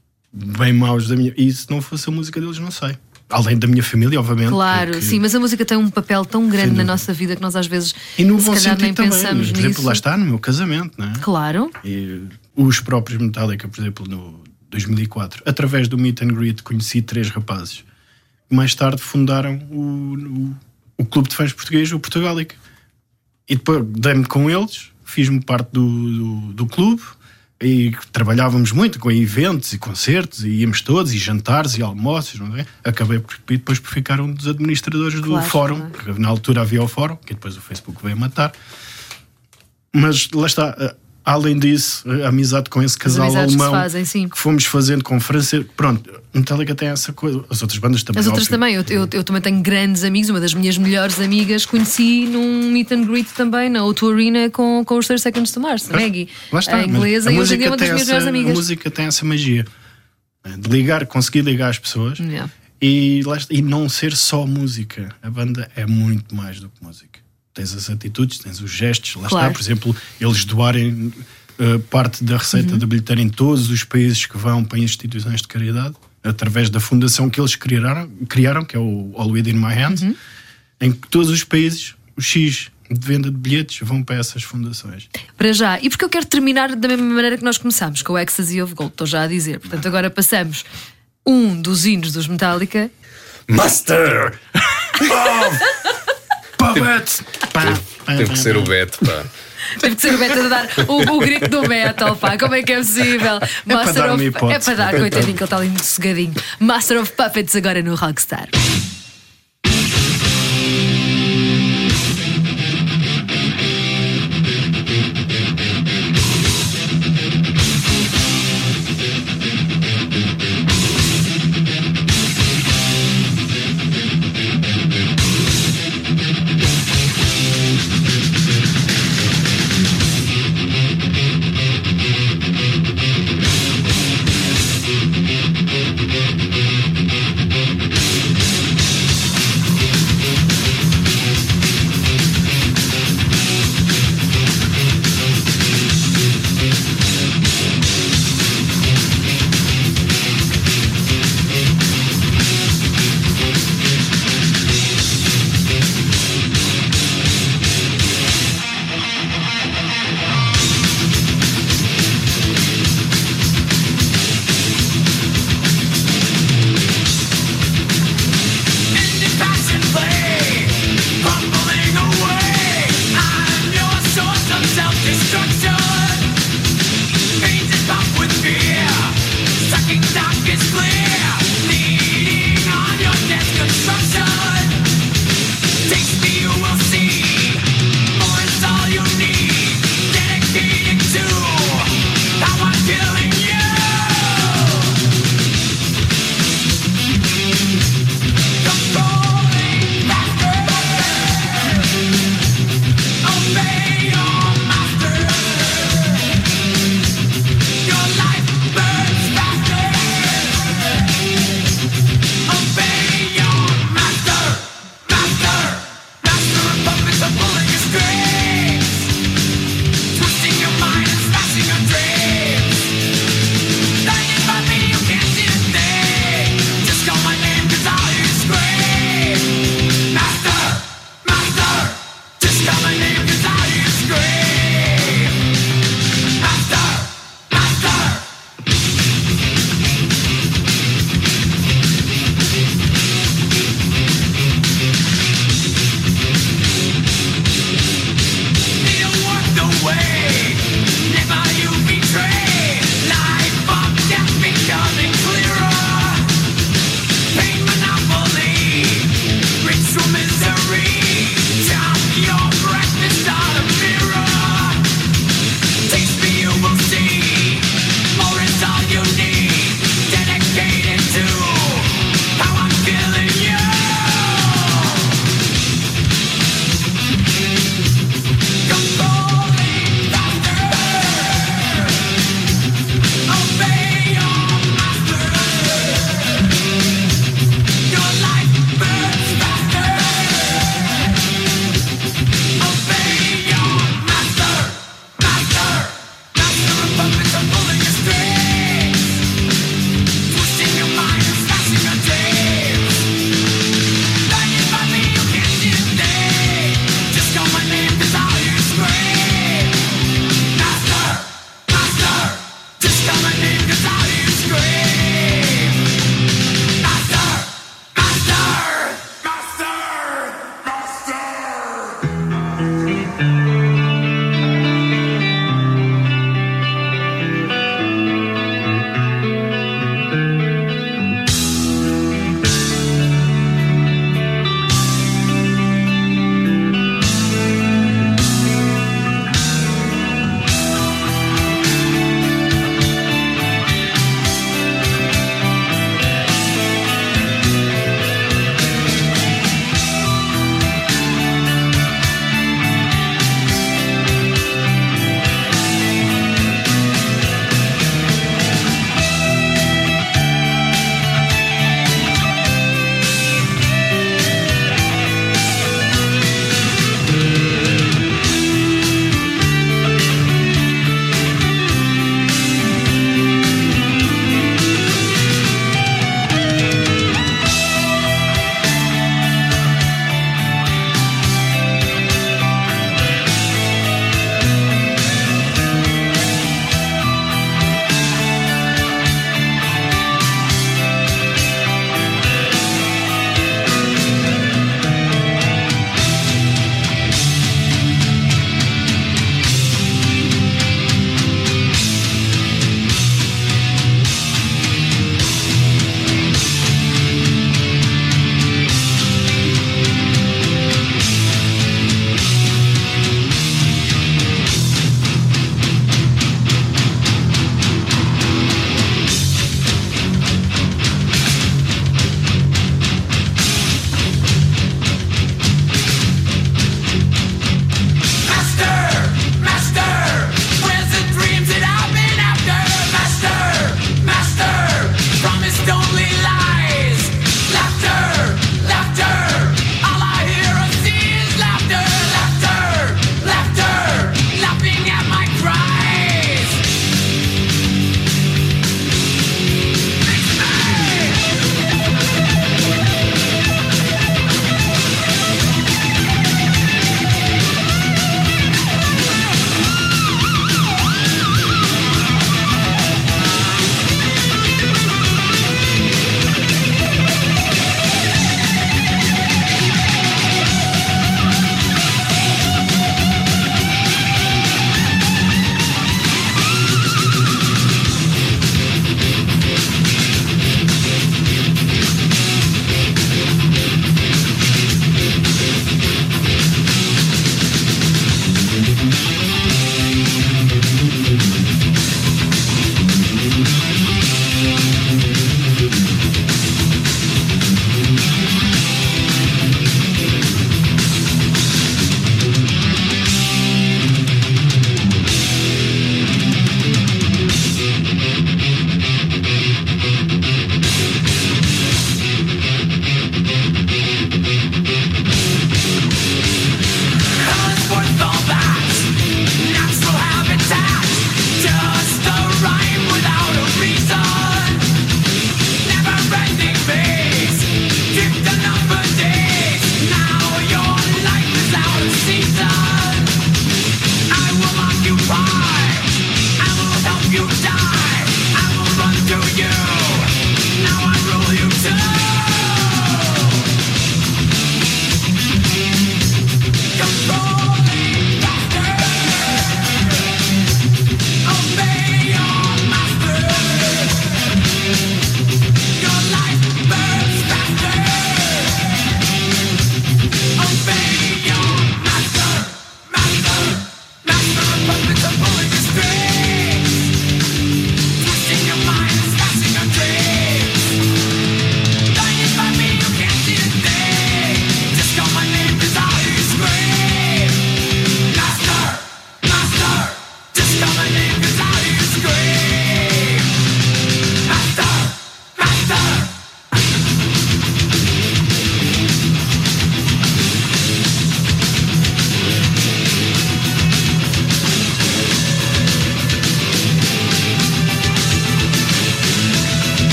bem maus da minha. E se não fosse a música deles, não sei. Além da minha família, obviamente. Claro, porque- sim, mas a música tem um papel tão grande Sem na dúvida. nossa vida que nós às vezes E no se bom calhar nem sentido também. pensamos Por exemplo, nisso. lá está, no meu casamento, não é? Claro. E os próprios Metallica, por exemplo, no dois mil e quatro, através do Meet and Greet, conheci três rapazes que mais tarde fundaram o, o, o clube de fãs português, o Portugálica. E depois dei-me com eles, fiz-me parte do, do, do clube e trabalhávamos muito com eventos e concertos, e íamos todos, e jantares e almoços, não é? Acabei por, e depois por ficar um dos administradores do Claro, fórum, claro. porque na altura havia o fórum, que depois o Facebook veio matar. Mas lá está, além disso, a amizade com esse casal amizades que se alemão fazem, sim. que fomos fazendo com França. Pronto, Metallica tem essa coisa. As outras bandas também. As outras óbvio. também, eu, eu, eu também tenho grandes amigos. Uma das minhas melhores amigas conheci num meet and greet também na O dois Arena com, com os thirty seconds to Mars, a Maggie, Lá está, a mas inglesa, a e hoje em música dia é uma das tem minhas essa- melhores amigas. A música tem essa magia, né, de ligar, conseguir ligar as pessoas. Yeah. E, lá está- e não ser só música. A banda é muito mais do que música. Tens as atitudes, tens os gestos. Lá Claro. está, por exemplo, eles doarem uh, parte da receita Uhum. da bilheteira em todos os países que vão para instituições de caridade, através da fundação que eles criaram, criaram que é o All Within My Hands, Uhum. em que todos os países, o X de venda de bilhetes, vão para essas fundações. Para já, e porque eu quero terminar da mesma maneira que nós começámos, com o Ecstasy of Gold, estou já a dizer. Portanto, agora passamos um dos hinos dos Metallica. Master! Puppet! Pá, pá, Teve pá, que ser pá. o Beto, pá. Teve que ser o Beto a dar o, o grito do metal, pá, como é que é possível? para dar uma of... hipótese. É para dar, coitadinho, que ele está ali muito sossegadinho. Master of Puppets agora no Rockstar.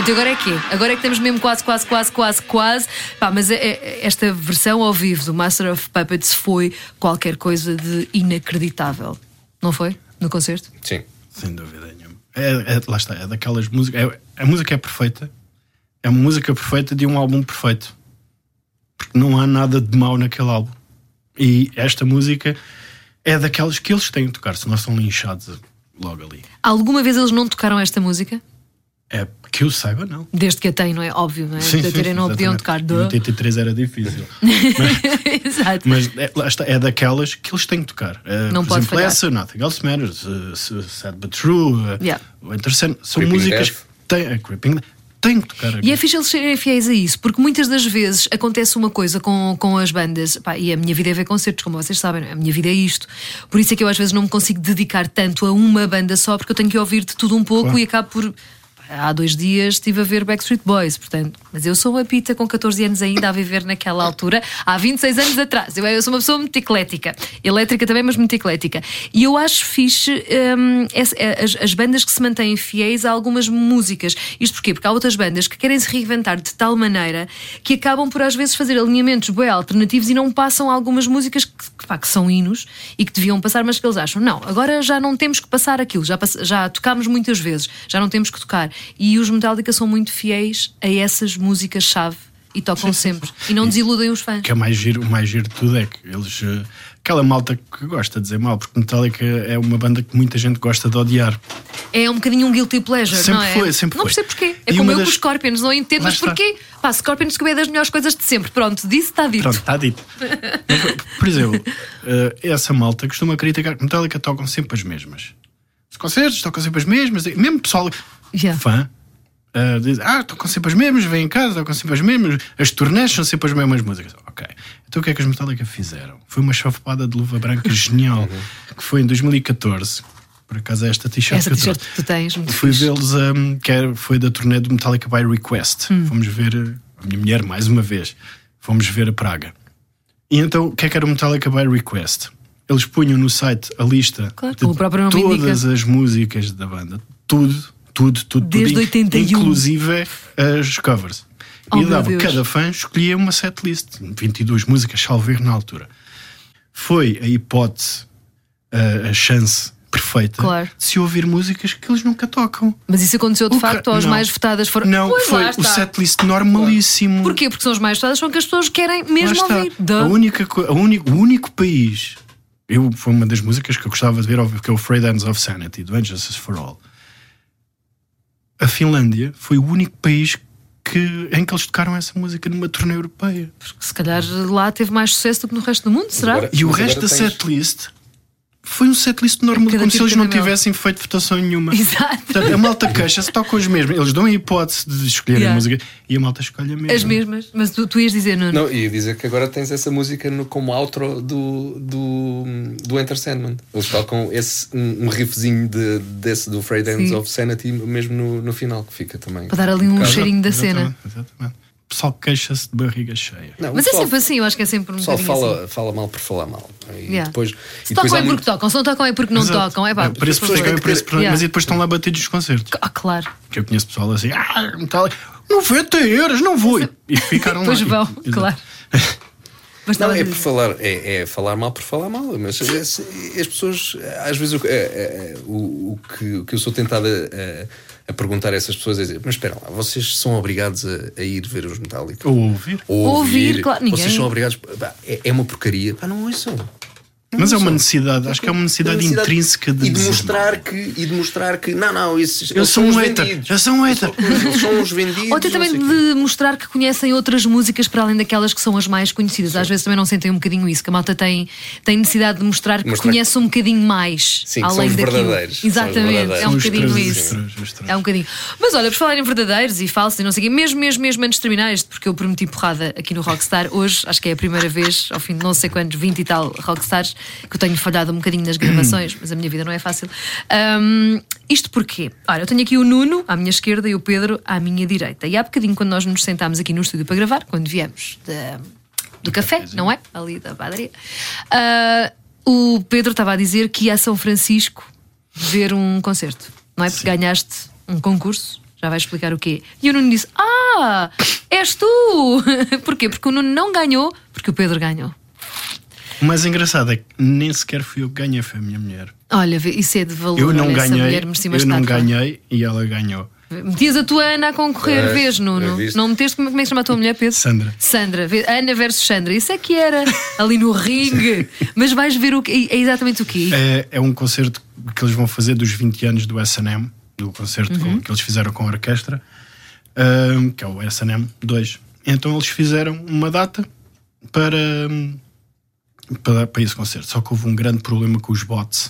Pronto, e agora é quê? Agora é que temos mesmo quase, quase, quase, quase, quase. Pá, mas é, é, esta versão ao vivo do Master of Puppets foi qualquer coisa de inacreditável. Não foi? No concerto? Sim. Sem dúvida nenhuma. É, é, lá está, é daquelas músicas. É, a música é perfeita. É uma música perfeita de um álbum perfeito. Porque não há nada de mau naquele álbum. E esta música é daquelas que eles têm de tocar, senão são linchados logo ali. Alguma vez eles não tocaram esta música? É que eu saiba, não. Desde que a têm, não é? Óbvio, não é? Sim, De sim, terem não podiam exatamente. tocar. Em oitenta e três era difícil. Exato. Mas é, lá está, é daquelas que eles têm de tocar. Uh, Não por pode exemplo, falhar. essa, Nothing Else Matters, uh, Sad But True, uh, Yeah. Enter Sandman. São Creeping músicas Death. que têm. Uh, Creeping Death. Têm que tocar. E é fixe eles serem fiéis a isso, porque muitas das vezes acontece uma coisa com, com as bandas. Pá, e a minha vida é ver concertos, como vocês sabem, a minha vida é isto. Por isso é que eu às vezes não me consigo dedicar tanto a uma banda só, porque eu tenho que ouvir de tudo um pouco. Claro. E acabo por. Há dois dias estive a ver Backstreet Boys, portanto, mas eu sou uma pita com catorze anos ainda a viver naquela altura, há vinte e seis anos atrás. Eu, eu sou uma pessoa muito eclética, elétrica também, mas muito eclética. E eu acho fixe hum, essa- as, as bandas que se mantêm fiéis a algumas músicas. Isto porquê? Porque há outras bandas que querem se reinventar de tal maneira que acabam por às vezes fazer alinhamentos bem alternativos e não passam algumas músicas que, que, pá, que são hinos e que deviam passar, mas que eles acham, não, agora já não temos que passar aquilo, já, pass- já tocámos muitas vezes, já não temos que tocar. E os Metallica são muito fiéis a essas músicas-chave e tocam sempre. E não desiludem os fãs. O que é mais giro, o mais giro de tudo é que eles. uh, Aquela malta que gosta de dizer mal, porque Metallica é uma banda que muita gente gosta de odiar. É um bocadinho um guilty pleasure, Sempre não é? foi, sempre não foi. percebo porquê. É E como uma eu das- com os Scorpions, não entendo, Lá mas está. porquê? Pá, Scorpions que é das melhores coisas de sempre. Pronto, disse está dito. Pronto, está dito. Por exemplo, uh, essa malta costuma criticar que Metallica tocam sempre as mesmas. Os concertos tocam sempre as mesmas. Mesmo pessoal Yeah. fã uh, diz: Ah, tocam sempre as mesmas, vêm em casa, tocam sempre as mesmas. As turnés são sempre as mesmas músicas. Ok. Então o que é que os Metallica fizeram? Foi uma chafapada de luva branca genial, que foi em dois mil e catorze. Por acaso é esta t-shirt Essa que eu t-shirt trouxe. que tu tens, muito Fui fixe. vê-los, um, que era, foi da turnê do Metallica by Request. Hum. Fomos ver uh, a minha mulher mais uma vez. Fomos ver a Praga. E então, o que é que era o Metallica by Request? Eles punham no site a lista Claro, de como o próprio nome todas indica. as músicas da banda. Tudo, tudo, tudo. Desde tudo, oitenta e um. Inclusive as covers. Oh, e meu dava, Deus. cada fã escolhia uma setlist. vinte e duas músicas, salvo erro, na altura. Foi a hipótese, a, a chance perfeita Claro. de se ouvir músicas que eles nunca tocam. Mas isso aconteceu de O facto, ca- as não. mais votadas foram. Não, Pois, foi lá o está. setlist normalíssimo. Porquê? Porque são as mais votadas, são que as pessoas querem Lá mesmo está. ouvir. A Duh. única, co- a único, o único país. Eu, foi uma das músicas que eu gostava de ver, óbvio, que é o Frayed Hands of Sanity, do Injustice for All. A Finlândia foi o único país que, em que eles tocaram essa música numa turnê europeia. Se calhar lá teve mais sucesso do que no resto do mundo, será? agora- E o Mas resto da agora tens- setlist foi um setlist normal, Cada como se tipo eles de não caramelo. tivessem feito votação nenhuma. Exato. Portanto, a malta queixa-se, tocam as mesmas. Eles dão a hipótese de escolher Yeah. a música e a malta escolhe a mesma. As mesmas. Mas tu, tu ias dizer, Nuno. Não, e dizer que agora tens essa música no, como outro do, do, do Enter Sandman. Eles tocam esse, um, um riffzinho de, desse do Frayed Hands Sim. of Sanity mesmo no, no final, que fica também. Para dar ali um bocado- cheirinho da Exatamente, cena. Exatamente. O pessoal queixa-se de barriga cheia. Não, o Mas é pessoal- sempre assim, eu acho que é sempre um O pessoal bocadinho fala, assim. fala mal por falar mal. E Yeah. depois, Se e depois tocam há é porque muito- tocam, se não tocam é porque não Exato. tocam. É pá, É, por isso as pessoas tocam, têm por isso, que ter- por- Yeah. Mas e depois estão lá batidos nos concertos. Ah, claro. Que eu conheço pessoal assim, ah, Metallica, noventa euros, não vou. E ficaram lá. Depois vão, Exato. claro. Mas Não, estava a é por dizer. falar, é, é falar mal por falar mal, mas as, as pessoas, às vezes, o, é, é, o, o, que, o que eu sou tentado a, a, a perguntar a essas pessoas é dizer: mas espera lá, vocês são obrigados a, a ir ver os Metallica? Ou ouvir. Ou Ouvir, ouvir, claro, ninguém- vocês são obrigados, pá, é, é uma porcaria, pá, não ouçam. Mas é uma necessidade, acho que é uma necessidade, intrínseca de e de dizer mostrar mal. que e de mostrar que não, não, esses, Eu eles sou são os um hater, vendidos. eu sou um hater. Eles são os vendidos. Ou até não também sei o quê. de mostrar que conhecem outras músicas para além daquelas que são as mais conhecidas. Às vezes também não sentem um bocadinho isso, que a malta tem, tem necessidade de mostrar que Mostrar conhece um bocadinho mais. Sim, que além são os daquilo. verdadeiros. São os Exatamente, verdadeiros. é um São os bocadinho três, isso. os três, os três. É um bocadinho. Mas olha, por falar em verdadeiros e falsos e não sei o quê, mesmo, mesmo, mesmo antes de terminar isto, porque eu prometi porrada aqui no Rockstar, hoje acho que é a primeira vez, ao fim de não sei quantos, vinte e tal Rockstars, que eu tenho falhado um bocadinho nas gravações, mas a minha vida não é fácil. Ahm, isto porquê? Olha, eu tenho aqui o Nuno à minha esquerda e o Pedro à minha direita. E há bocadinho, quando nós nos sentámos aqui no estúdio para gravar, quando viemos da- do café, não é? Ali da padaria, ah, o Pedro estava a dizer que ia a São Francisco ver um concerto, não é? Porque Sim. ganhaste um concurso. Já vais explicar o quê. E o Nuno disse: Ah, és tu! Porquê? Porque o Nuno não ganhou, porque o Pedro ganhou. O mais engraçado é que nem sequer fui eu que ganhei, foi a minha mulher. Olha, isso é de valor. Eu não olha, essa ganhei, mulher merecia uma eu não estátua. ganhei e ela ganhou. Metias a tua Ana a concorrer, É, vês, Nuno? é visto. Não meteste, como é que se chama a tua mulher, Pedro? Sandra. Sandra, vê- Ana versus Sandra. Isso é que era ali no ringue. Mas vais ver o que é exatamente o quê? É, é um concerto que eles vão fazer dos vinte anos do S and M, do concerto com- que eles fizeram com a orquestra, ahm, que é o S and M dois. Então eles fizeram uma data para, para, para esse concerto. Só que houve um grande problema com os bots,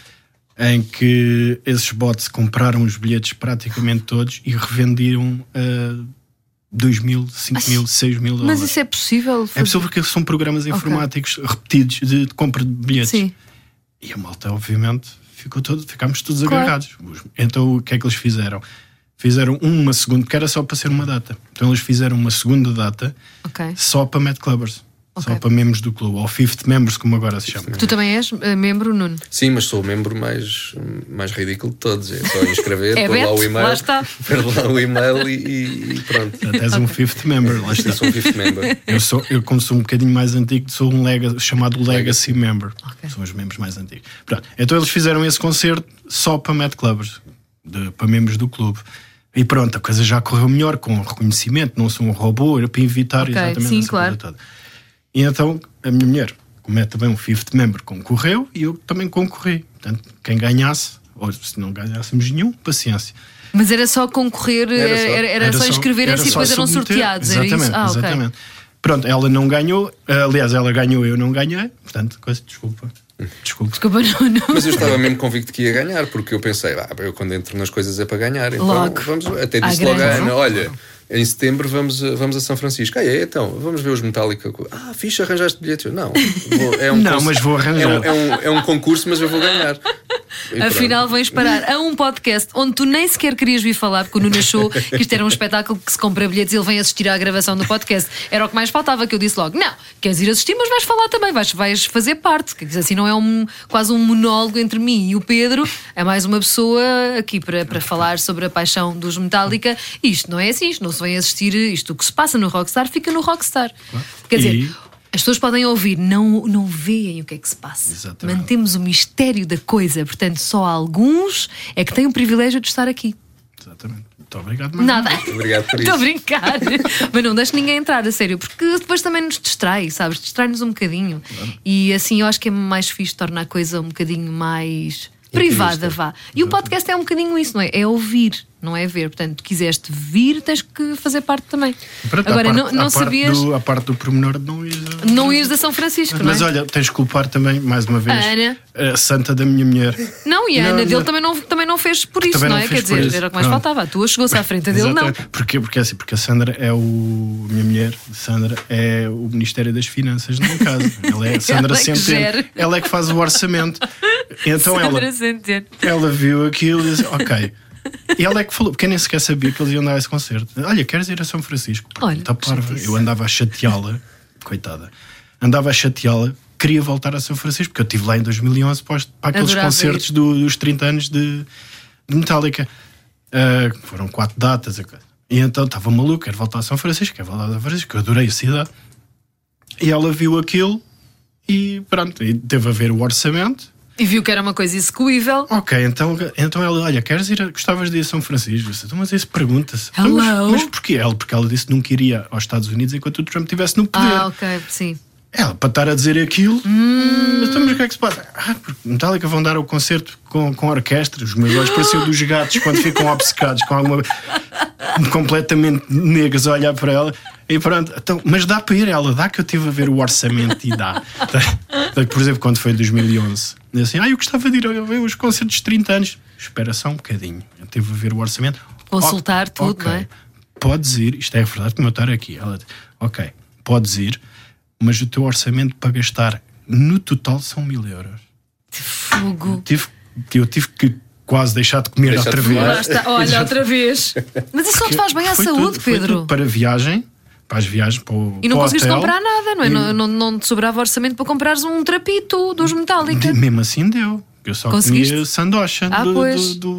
em que esses bots compraram os bilhetes praticamente todos e revendiam a dois mil, cinco mil, seis mil dólares. Mas isso é possível? É possível porque são programas informáticos repetidos de, de compra de bilhetes. Sim. E a malta, obviamente, ficou todo, ficámos todos Claro. agarrados. Então o que é que eles fizeram? Fizeram uma segunda, porque era só para ser uma data. Então eles fizeram uma segunda data Ok. só para Mad Clubbers. Ok. Só para membros do clube, ou fifth members, como agora se chama. Tu também és eh, membro, Nuno? Sim, mas sou o membro mais, mais ridículo de todos. É só inscrever, É pôr lá Beto, o e-mail, lá está. pôr lá o e-mail e, e pronto. Portanto, és um fifth member, lá está. Eu sou um fifth member. Eu, sou, eu, como sou um bocadinho mais antigo, sou um lega, chamado Legacy Member. Ok. São os membros mais antigos. Pronto. Então eles fizeram esse concerto só para Mad Clubbers, de- para membros do clube. E pronto, a coisa já correu melhor, com reconhecimento, não sou um robô, era para evitar Ok, exatamente sim, essa claro. coisa toda. E então a minha mulher, como é também um fifth member, concorreu e eu também concorri. Portanto, quem ganhasse, ou se não ganhássemos nenhum, paciência. Mas era só concorrer, Era só- era, era só inscreverem-se e era só depois eram submeter. sorteados. Era Exatamente, isso? Ah, ok. exatamente. Pronto, ela não ganhou, aliás, ela ganhou, eu não ganhei. Portanto, coisa, desculpa. Desculpa. Desculpa, Nuno. Mas eu estava mesmo convicto que ia ganhar, porque eu pensei, ah, eu quando entro nas coisas é para ganhar. Então Logo. vamos, até À disse logo à grande. Ana: olha, em setembro vamos, a- vamos a São Francisco. Ah, é? Então, vamos ver os Metallica. Ah, fixe, arranjaste bilhetes. Eu, Não, vou- é um Não, cons- mas vou arranjar. É um, é, um, é um concurso, mas eu vou ganhar. E pronto. Afinal, vens parar a um podcast onde tu nem sequer querias vir falar, porque o Nuno achou que isto era um espetáculo que se compra bilhetes e ele vem assistir à gravação do podcast. Era o que mais faltava, que eu disse logo: não, queres ir assistir, mas vais falar também, vais, vais fazer parte. Que assim não é um, quase um monólogo entre mim e o Pedro, é mais uma pessoa aqui para, para falar sobre a paixão dos Metallica. Isto não é assim, isto não se vem assistir, isto o que se passa no Rockstar fica no Rockstar. Quer dizer. E- As pessoas podem ouvir, não, não veem o que é que se passa. Exatamente. Mantemos o mistério da coisa. Portanto, só alguns é que têm o privilégio de estar aqui. Exatamente. Muito obrigado, mais Nada. uma vez. Obrigado por Estou a isso. brincar. Mas não deixe ninguém entrar, a sério, porque depois também nos distrai, sabes? Distrai-nos um bocadinho. E assim eu acho que é mais fixe, torna a coisa um bocadinho mais privada, vá. E o podcast é um bocadinho isso, não é? É ouvir, não é ver. Portanto, quiseste vir, tens que fazer parte também. Pronto, Agora, à não, parte- não à parte sabias. do- à parte do pormenor de não ir. a- Não ias da São Francisco, Mas não é? olha, tens de culpar também, mais uma vez, A Ana. a santa da minha mulher. Não, e a Não, Ana não. dele também não, também não fez por isso, Também não não é? fez Quer por dizer, isso. era o que mais Pronto. faltava. A tua chegou-se à frente, a dele não. Exatamente. Porquê? Porque, é assim, porque a Sandra é o. A minha mulher, Sandra, é o Ministério das Finanças na casa. Ela é a Sandra Ela é que gera. Centeno. Ela é que faz o orçamento. Então ela, Sandra Centeno. ela viu aquilo e disse: ok. E ela é que falou, porque eu nem sequer sabia que eles iam dar esse concerto. Olha, queres ir a São Francisco? Pá, Olha, tá parva. chatice. Eu andava a chateá-la, coitada, andava a chateá-la, queria voltar a São Francisco, porque eu estive lá em dois mil e onze para, para aqueles Adorava concertos do- dos trinta anos de, de Metallica. Ah, foram quatro datas. E então estava maluco, quero voltar a São Francisco, quero voltar a São Francisco, eu adorei a cidade. E ela viu aquilo e pronto, e teve a ver o orçamento. E viu que era uma coisa execuível. Ok, então, então ela, olha, queres ir, a- gostavas de ir a São Francisco? Eu disse, então, mas isso pergunta-se. Hello? Mas, mas porquê? Ela, porque ela disse que não queria aos Estados Unidos enquanto o Trump estivesse no poder. Ah, ok, sim. Ela, para estar a dizer aquilo, Hum. então, mas o que é que se passa? Ah, porque Metallica vão dar o concerto com, com a orquestra. Os meus olhos pareciam dos gatos quando ficam obcecados com alguma. completamente negros a olhar para ela. E pronto, então, mas dá para ir ela, dá que eu estive a ver o orçamento e dá. Por exemplo, quando foi em dois mil e onze, eu assim, ah, eu gostava de ir a ver os concertos de trinta anos. Espera só um bocadinho, eu estive a ver o orçamento. Consultar Ok, tudo, ok, não é? Podes ir, isto é verdade, como eu estar aqui. Ela, ok, podes ir, mas o teu orçamento para gastar no total são mil euros. Fogo. Tive, eu tive que quase deixar de comer Deixar outra de vez. fumar. Lá está. Olha, outra vez. Mas isso não te faz bem à Foi saúde, tudo- foi Pedro. tudo para a viagem, para as viagens, para o, E não para o conseguiste hotel. comprar nada, não é? E- Não, não, não te sobrava orçamento para comprares um trapito dos Metallica. De- mesmo assim deu. Eu só Conseguiste? comia sandocha Ah, do, pois. do, do,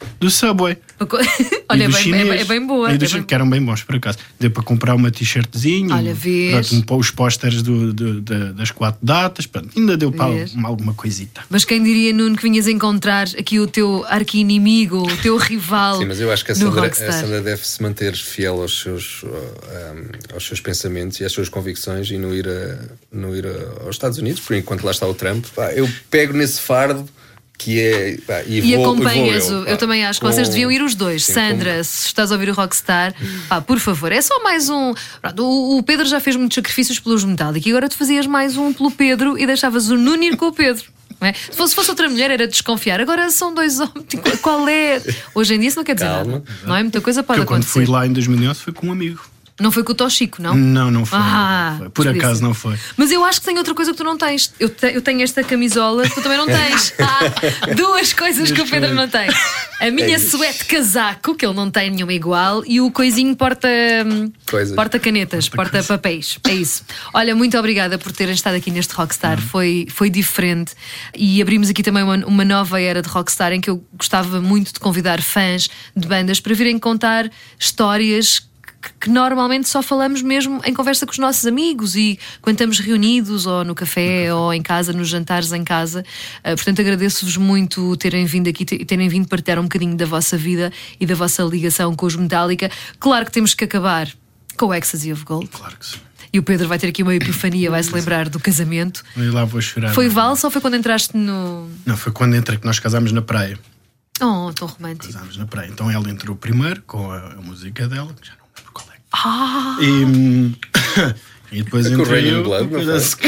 do Subway. Olha, e do é, bem, chinês, é, é bem boa. E do é chinês, bem... que eram bem bons, por acaso. Deu para comprar uma t-shirtzinha. Olha, vês. Pronto, os pósteres do, do, do, das quatro datas. Pronto, ainda deu para Vês. alguma, alguma coisita. Mas quem diria, Nuno, que vinhas encontrar aqui o teu arqui-inimigo, o teu rival. Sim, mas eu acho que a no Sandra, Rockstar. a Sandra deve se manter fiel aos seus, uh, um, aos seus pensamentos e às suas convicções e não ir, a, não ir a, aos Estados Unidos, por enquanto lá está o Trump. Pá, eu pego nesse fardo que é. Pá, e E vou, acompanhas, vou eu, eu, pá, eu também acho que com- vocês deviam ir os dois. Sim, Sandra, com- se estás a ouvir o Rockstar, pá, por favor, é só mais um. Pronto, o, o Pedro já fez muitos sacrifícios pelos Metallica e agora tu fazias mais um pelo Pedro e deixavas o Nuno ir com o Pedro. Não é? Se fosse, fosse outra mulher era desconfiar. Agora são dois homens. Qual é? Hoje em dia isso não quer dizer Calma. nada. Não é? Muita coisa pode Porque eu, quando acontecer. fui lá em dois mil e onze, fui com um amigo. Não foi com o Tochico, não? Não, não foi. Ah, não foi. Por podia acaso ser. não foi. Mas eu acho que tem outra coisa que tu não tens. Eu, te- eu tenho esta camisola que tu também não tens. Ah, duas coisas que o Pedro não tem. A minha suéte casaco, que ele não tem nenhuma igual, e o coisinho porta, hum, Coisas. porta canetas, porta papéis. É isso. Olha, muito obrigada por terem estado aqui neste Rockstar. Foi, foi diferente. E abrimos aqui também uma, uma nova era de Rockstar em que eu gostava muito de convidar fãs de bandas para virem contar histórias que- que normalmente só falamos mesmo em conversa com os nossos amigos e quando estamos reunidos ou no café ou em casa, nos jantares em casa. Uh, portanto, agradeço-vos muito terem vindo aqui e terem vindo partilhar um bocadinho da vossa vida e da vossa ligação com os Metallica. Claro que temos que acabar com o Ecstasy of Gold. Claro que sim. E o Pedro vai ter aqui uma epifania, vai se lembrar do casamento. Eu lá vou chorar. Foi valsa ou foi quando entraste no. Não, foi quando entrei que nós casámos na praia. Oh, tão romântico. Casámos na praia. Então ela entrou primeiro com a, a música dela, que já não lembro qual é. Ah! E, hum, e depois Foi com entrei Raining eu. Blood, não foi? Acho que-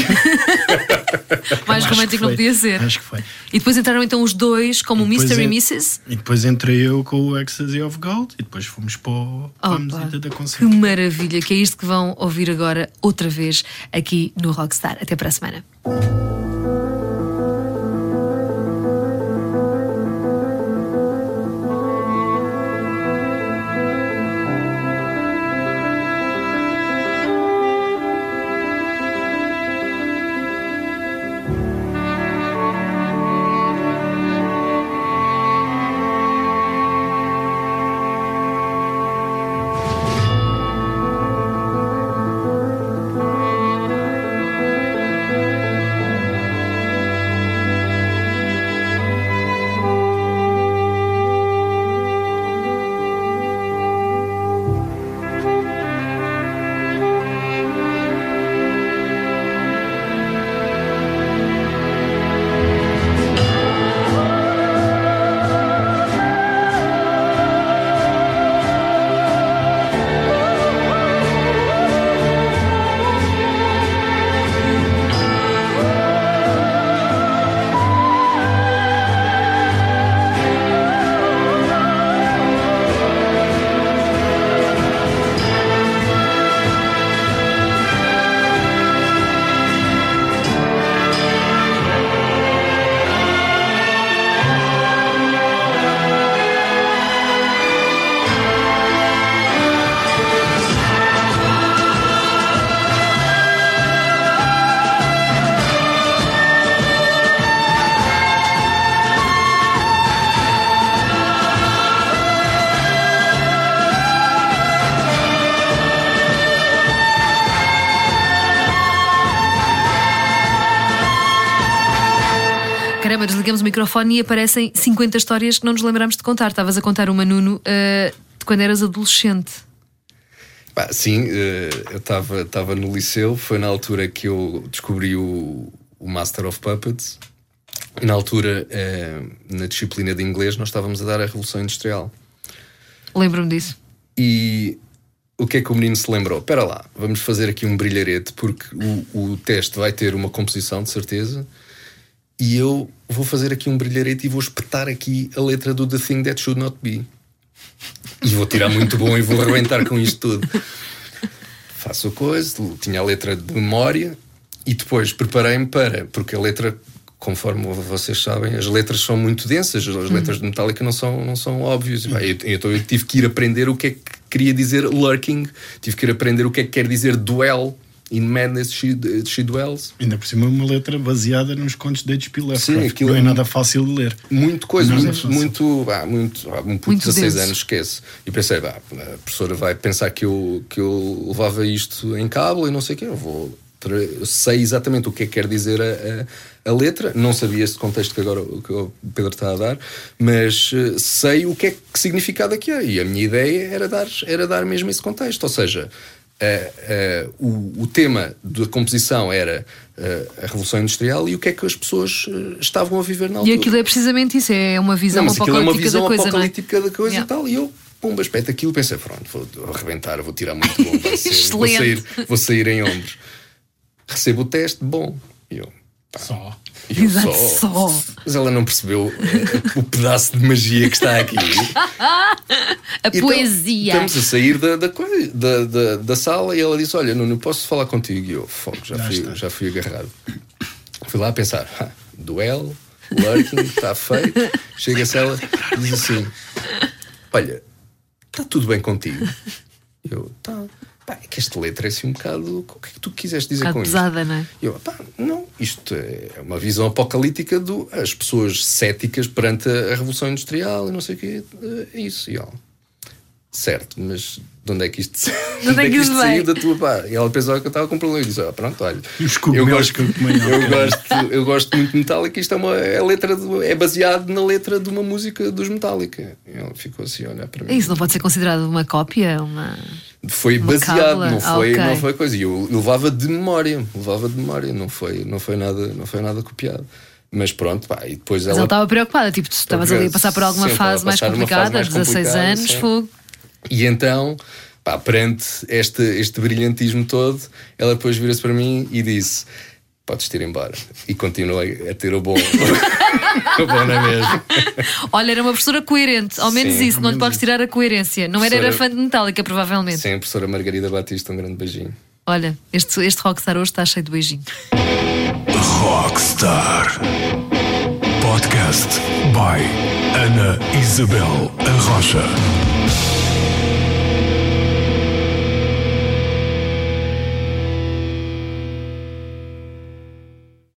Mais acho que romântico não foi. podia ser. Acho que foi. E depois entraram então os dois como Depois mister e en- missus E depois entrei eu com o Ecstasy of Gold e depois fomos para, o- para a Opa, mesita da que concerto. maravilha, que é isto que vão ouvir agora outra vez aqui no Rockstar. Até para a semana. Caramba, desligamos o microfone e aparecem cinquenta histórias que não nos lembramos de contar. Estavas a contar uma, Nuno, uh, de quando eras adolescente. Pá, sim, eh, eu estava no liceu, foi na altura que eu descobri o, o Master of Puppets. E na altura, eh, na disciplina de inglês, nós estávamos a dar a Revolução Industrial. Lembro-me disso. E o que é que o menino se lembrou? Espera lá, vamos fazer aqui um brilharete, porque o, o teste vai ter uma composição, de certeza, e eu vou fazer aqui um brilharete e vou espetar aqui a letra do The Thing That Should Not Be. E vou tirar muito bom e vou arrebentar com isto tudo. Faço a coisa, tinha a letra de memória e depois preparei-me para, porque a letra, conforme vocês sabem, as letras são muito densas, as letras de Metallica não são, não são óbvias. Então eu tive que ir aprender o que é que queria dizer lurking, tive que ir aprender o que é que quer dizer duel, In Madness She, she Dwells. Ainda por cima uma letra baseada nos contos de H P Lovecraft. Sim, aquilo não é é nada fácil de ler. Muito coisa, Não é muito, fácil. muito, ah, muito, ah, um puto Muito de dezasseis denso. anos, esquece. E pensei, ah, a professora vai pensar que eu, que eu levava isto em cabo e não sei o quê, eu vou. Eu sei exatamente o que é que quer dizer a, a, a letra, não sabia esse contexto que agora que o Pedro está a dar, mas uh, sei o que é que significado é que é. E a minha ideia era dar, era dar mesmo esse contexto. Ou seja, uh, uh, o, o tema da composição era uh, a Revolução Industrial e o que é que as pessoas uh, estavam a viver na altura. E aquilo é precisamente isso, é uma visão não, mas aquilo é uma apocalíptica visão da coisa, apocalíptica não é? da coisa Yeah. e tal. E eu, pumba, aspecto aquilo, pensei, pronto, vou arrebentar, vou tirar muito bom, vai ser, vou, Excelente. sair, vou sair em ombros. Recebo o teste, bom. E eu, pá, Só. e eu Exato, só. só. Mas ela não percebeu uh, o pedaço de magia que está aqui. A Então, poesia. Estamos a sair da, da, coisa, da, da, da sala e ela disse: olha, Nuno, posso falar contigo? E eu, fogo, já, Já fui, está. já fui agarrado. Fui lá a pensar: ah, duelo, lurking, está feito. Chega-se ela e diz assim: olha, está tudo bem contigo? E eu, tá. Pá, é que esta letra é assim um bocado. O que é que tu quiseste dizer Um com bocado isto? pesada, não é? E eu, pá, não, isto é uma visão apocalíptica do as pessoas céticas perante a, a Revolução Industrial e não sei o quê. É isso. E ela, certo, mas de onde é que isto, de onde é que isto saiu da tua pá? E ela pensava que eu estava com problema. E disse: ah, pronto, olha. E os Eu cogumelos gosto, que eu tomei há eu, bocado. gosto, eu gosto muito de Metallica. Isto é, uma, é, a letra de, é baseado na letra de uma música dos Metallica. E ela ficou assim a olhar para mim. Isso não pode ser considerado uma cópia? Uma... Foi Uma baseado, cábula? não foi, Ah, ok. não foi coisa. E eu, eu levava de memória, levava de memória, não foi, não foi nada, não foi nada copiado. Mas pronto, pá, e depois Mas ela ela estava preocupada, tipo, tu estavas ali a passar por alguma Sim, estava a fase mais passar uma fase complicada, mais dezasseis complicada, anos, sim. fogo. E então, pá, perante este, este brilhantismo todo, ela depois vira-se para mim e disse: podes ir embora. E continuei a ter o bom. O bom não é mesmo? Olha, era uma professora coerente, ao menos Sim, isso, ao não lhe menos podes tirar a coerência. Não era, era Professora- fã de Metallica, provavelmente. Sim, a professora Margarida Batista, um grande beijinho. Olha, este, este rockstar hoje está cheio de beijinho. Rockstar Podcast by Ana Isabel Arrocha.